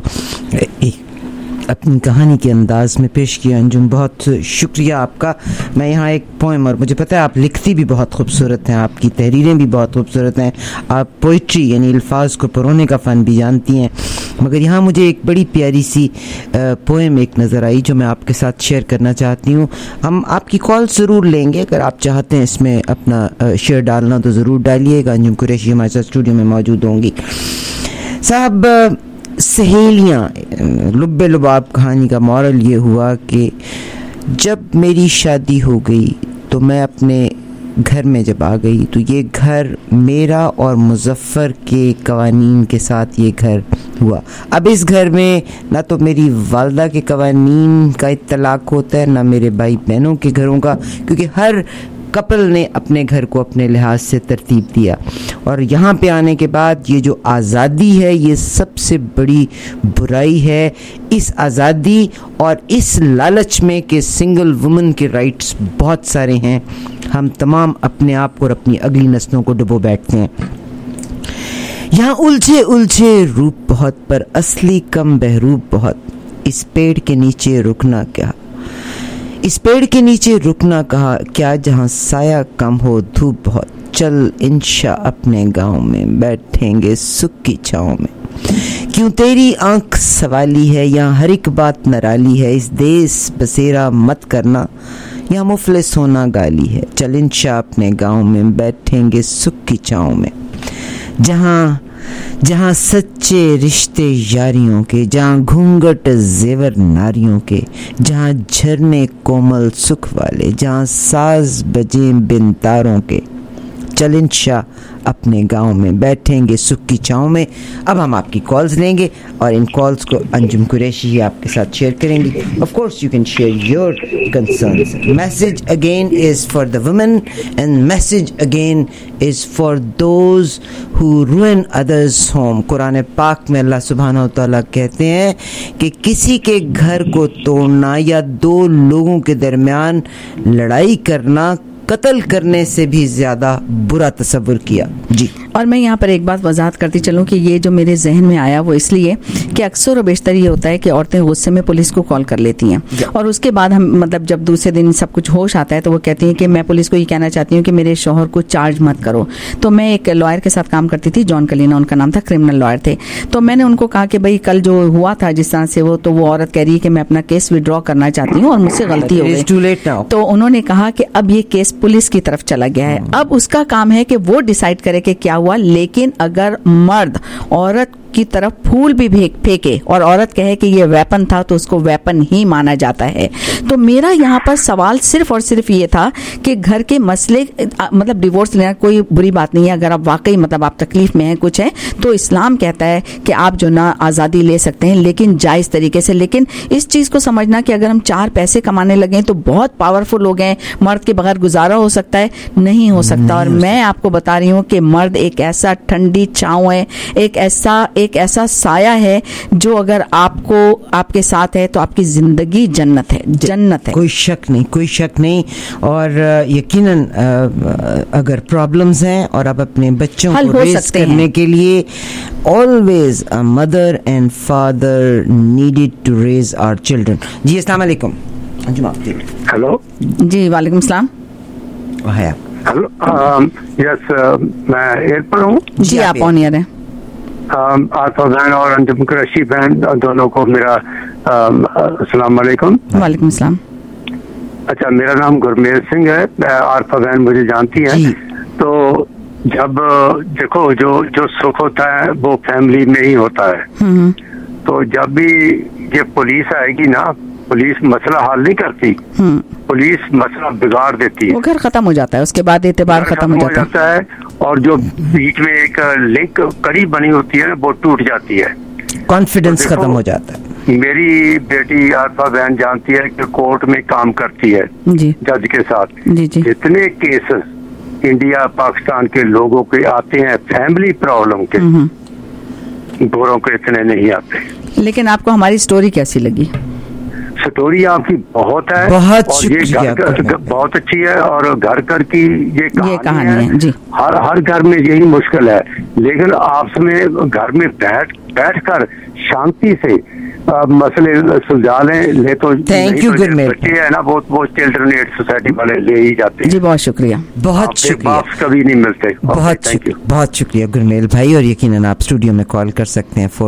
Speaker 10: अपनी कहानी के अंदाज में पेश किया। अंजुम बहुत शुक्रिया आपका। मैं यहाँ एक पोएम, और मुझे पता है आप लिखती भी बहुत खूबसूरत हैं, आपकी तहरीरें भी बहुत खूबसूरत हैं, आप पोइट्री यानी अल्फाज को परोने का फ़न भी जानती हैं, मगर यहाँ मुझे एक बड़ी प्यारी सी पोएम एक नज़र आई जो मैं आपके साथ शेयर करना चाहती हूँ। हम आपकी कॉल ज़रूर लेंगे, अगर आप चाहते हैं इसमें अपना शेयर डालना तो ज़रूर डालिएगा। अंजुम कुरैशी हमारे साथ स्टूडियो में मौजूद होंगी। साहब सहेलियाँ लुब्बे लुबाब कहानी का मॉरल ये हुआ कि जब मेरी शादी हो गई तो मैं अपने घर में जब आ गई तो ये घर मेरा और मुजफ्फर के कवानीन के साथ ये घर हुआ। अब इस घर में ना तो मेरी वालदा के कवानीन का इत्तलाक होता है ना मेरे भाई बहनों के घरों का, क्योंकि हर कपल ने अपने घर को अपने लिहाज से तरतीब दिया। और यहाँ पे आने के बाद ये जो आज़ादी है ये सबसे बड़ी बुराई है। इस आज़ादी और इस लालच में कि सिंगल वुमन के राइट्स बहुत सारे हैं, हम तमाम अपने आप को और अपनी अगली नस्लों को डुबो बैठते हैं। यहाँ उलझे उलझे रूप बहुत पर असली कम बहरूप बहुत, इस पेड़ के नीचे रुकना क्या, इस पेड़ के नीचे रुकना कहा क्या, जहाँ साया कम हो धूप बहुत, चल इंशा अपने गांव में बैठेंगे सुख की छाँव में। क्यों तेरी आंख सवाली है, यहाँ हर एक बात नराली है, इस देश बसेरा मत करना, यहाँ मुफलिस होना गाली है, चल इंशा अपने गांव में बैठेंगे सुख की छाँव में। जहाँ जहाँ सच्चे रिश्ते यारियों के, जहाँ घूंघट जेवर नारियों के, जहाँ झरने कोमल सुख वाले, जहाँ साज बजे बिन तारों के, चल इंशा अपने गांव में बैठेंगे सुख की छाँव में। अब हम आपकी कॉल्स लेंगे और इन कॉल्स को अंजुम कुरैशी ही आपके साथ शेयर करेंगी। Of course you can share your concerns. Message again is for the women and message again is for those who ruin others home. Quran पाक में अल्लाह सुब्हानहू व तआला कहते हैं कि किसी के घर को तोड़ना या दो लोगों के दरमियान लड़ाई करना कत्ल करने से भी ज्यादा बुरा तस्वुर किया। जी,
Speaker 15: और मैं यहाँ पर एक बात वजाहत करती चलूँ कि ये जो मेरे जहन में आया वो इसलिए कि अक्सर और बेशतर ये होता है कि औरतें गुस्से में पुलिस को कॉल कर लेती हैं और उसके बाद हम मतलब जब दूसरे दिन सब कुछ होश आता है तो वो कहती हैं कि मैं पुलिस को ये कहना चाहती हूँ कि मेरे शौहर को चार्ज मत करो। तो मैं एक लॉयर के साथ काम करती थी, जॉन कलीना उनका नाम था, क्रिमिनल लॉयर थे। तो मैंने उनको कहा कि भाई कल जो हुआ था जिस तरह से वो, तो वो औरत कह रही है कि मैं अपना केस विड्रॉ करना चाहती हूँ और मुझसे गलती हो गई। तो उन्होंने कहा कि अब ये केस पुलिस की तरफ चला गया है, अब उसका काम है कि वो डिसाइड करे कि क्या हुआ। लेकिन अगर मर्द औरत की तरफ फूल भी फेंके और औरत कहे कि ये वेपन था तो उसको वेपन ही माना जाता है। तो मेरा यहाँ पर सवाल सिर्फ और सिर्फ ये था कि घर के मसले मतलब डिवोर्स लेना कोई बुरी बात नहीं है, अगर आप वाकई मतलब आप तकलीफ में हैं कुछ है तो इस्लाम कहता है कि आप जो ना आज़ादी ले सकते हैं लेकिन जायज़ तरीके से। लेकिन इस चीज़ को समझना कि अगर हम 4 पैसे कमाने लगे तो बहुत पावरफुल हो गए, मर्द के बगैर गुजारा हो सकता है, नहीं हो सकता। और मैं आपको बता रही हूँ कि मर्द एक ऐसा ठंडी छाँव है, एक ऐसा साया है जो अगर आपको आपके साथ है तो आपकी जिंदगी जन्नत है, जन्नत है,
Speaker 10: कोई शक नहीं, कोई शक नहीं। और यकीनन अगर प्रॉब्लम्स हैं और आप अपने बच्चों को रेज करने के लिए always a mother and father needed to raise our children. जी अस्सलाम वालेकुम।
Speaker 16: हेलो
Speaker 15: जी वालेकुम सलाम।
Speaker 16: हेलो यस मैं एयर पर हूँ
Speaker 15: जी, आप ऑन एयर हैं।
Speaker 16: आसफा बहन और अंजुम कुरैशी बहन दोनों को मेरा अस्सलाम वालेकुम।
Speaker 15: वालेकुम सलाम।
Speaker 16: अच्छा, मेरा नाम गुरमेल सिंह है, आसफा बहन मुझे जानती हैं। तो जब देखो जो सुख होता है वो फैमिली में ही होता है। तो जब भी ये पुलिस आएगी ना, पुलिस मसला हल नहीं करती, पुलिस मसला बिगाड़ देती है,
Speaker 15: वो घर खत्म हो जाता है, उसके बाद एतबार खत्म हो जाता
Speaker 16: है और जो बीच में एक लिंक कड़ी बनी होती है वो टूट जाती है,
Speaker 10: कॉन्फिडेंस खत्म हो जाता है।
Speaker 16: मेरी बेटी आसफा बहन जानती है कि कोर्ट में काम करती है जज के साथ। जितने केसेस इंडिया पाकिस्तान के लोगों के आते हैं फैमिली प्रॉब्लम के, गोरों के इतने नहीं आते।
Speaker 15: लेकिन आपको हमारी स्टोरी कैसी लगी?
Speaker 16: स्टोरी आपकी बहुत है,
Speaker 10: बहुत
Speaker 16: और ये घर बहुत अच्छी है और घर घर की ये कहानी है जी। हर घर में यही मुश्किल है, लेकिन आपस में घर में बैठ कर शांति से मसले सुलझा ले तो
Speaker 10: थैंक यू गुरमेल।
Speaker 16: बच्चे है ना वो चिल्ड्रन एड सोसाइटी वाले ले ही जाते हैं।
Speaker 15: जी बहुत शुक्रिया,
Speaker 10: बहुत शुक्रिया।
Speaker 16: वापस कभी नहीं मिलते।
Speaker 10: बहुत शुक्रिया गुरमेल भाई। और यकीनन आप स्टूडियो में कॉल कर सकते हैं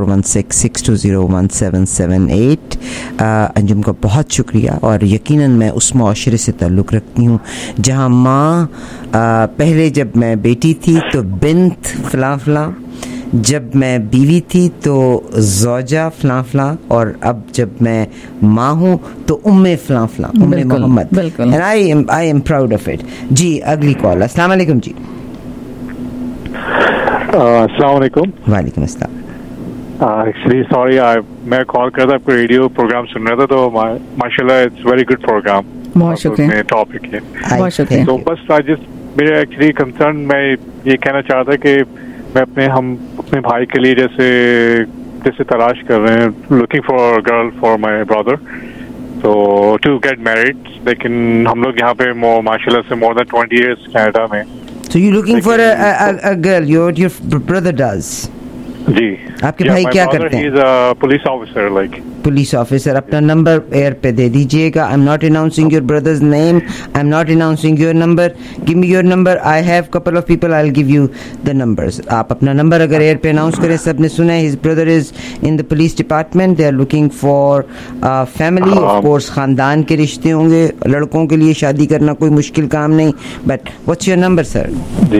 Speaker 10: 4166201778। अंजुम का बहुत शुक्रिया। और यकीनन मैं उस मुआशरे से ताल्लुक़ रखती हूँ जहाँ माँ पहले जब मैं बेटी थी तो बिन्त फलां फलां, जब मैं बीवी थी तो ज़ौजा फलां फलां, और अब जब मैं माँ हूँ तो उम्मे फलां फलां, Umme Mohammad. And I am proud of it. जी अगली कॉल। अस्सलाम वालेकुम जी।
Speaker 17: अस्सलाम वालेकुम।
Speaker 10: वालेकुम अस्सलाम।
Speaker 17: एक्चुअली सॉरी, मैं कॉल कर रहा था, आपको रेडियो प्रोग्राम सुन रहा था, तो माशाल्लाह इट्स वेरी गुड प्रोग्राम।
Speaker 15: बहुत शुक्रिया।
Speaker 17: टॉपिक है,
Speaker 15: बहुत शुक्रिया।
Speaker 17: तो बस आज मेरे एक्चुअली कंसर्न मैं ये कहना चाह रहा था कि मैं अपने भाई के लिए जैसे तलाश कर रहे हैं, looking for girl for my brother तो टू गेट मैरिड। लेकिन हम लोग यहाँ पे माशाल्लाह से मोर देन 20 years कनाडा में।
Speaker 10: So you looking for a girl? Your brother does?
Speaker 17: जी।
Speaker 10: आपके भाई क्या करते हैं?
Speaker 17: He is a police officer, like.
Speaker 10: Police officer. अपना नंबर एयर पे दे दीजिएगा। I am not announcing your brother's name, I am not announcing your number. Give me your number, I have couple of people, I will give you the numbers. आप अपना number अगर air पे announce करें, सबने सुना है, his brother is in the police department, they are looking for family. Of course खानदान के रिश्ते होंगे, लड़कों के लिए शादी करना कोई मुश्किल काम नहीं। But what's your number sir?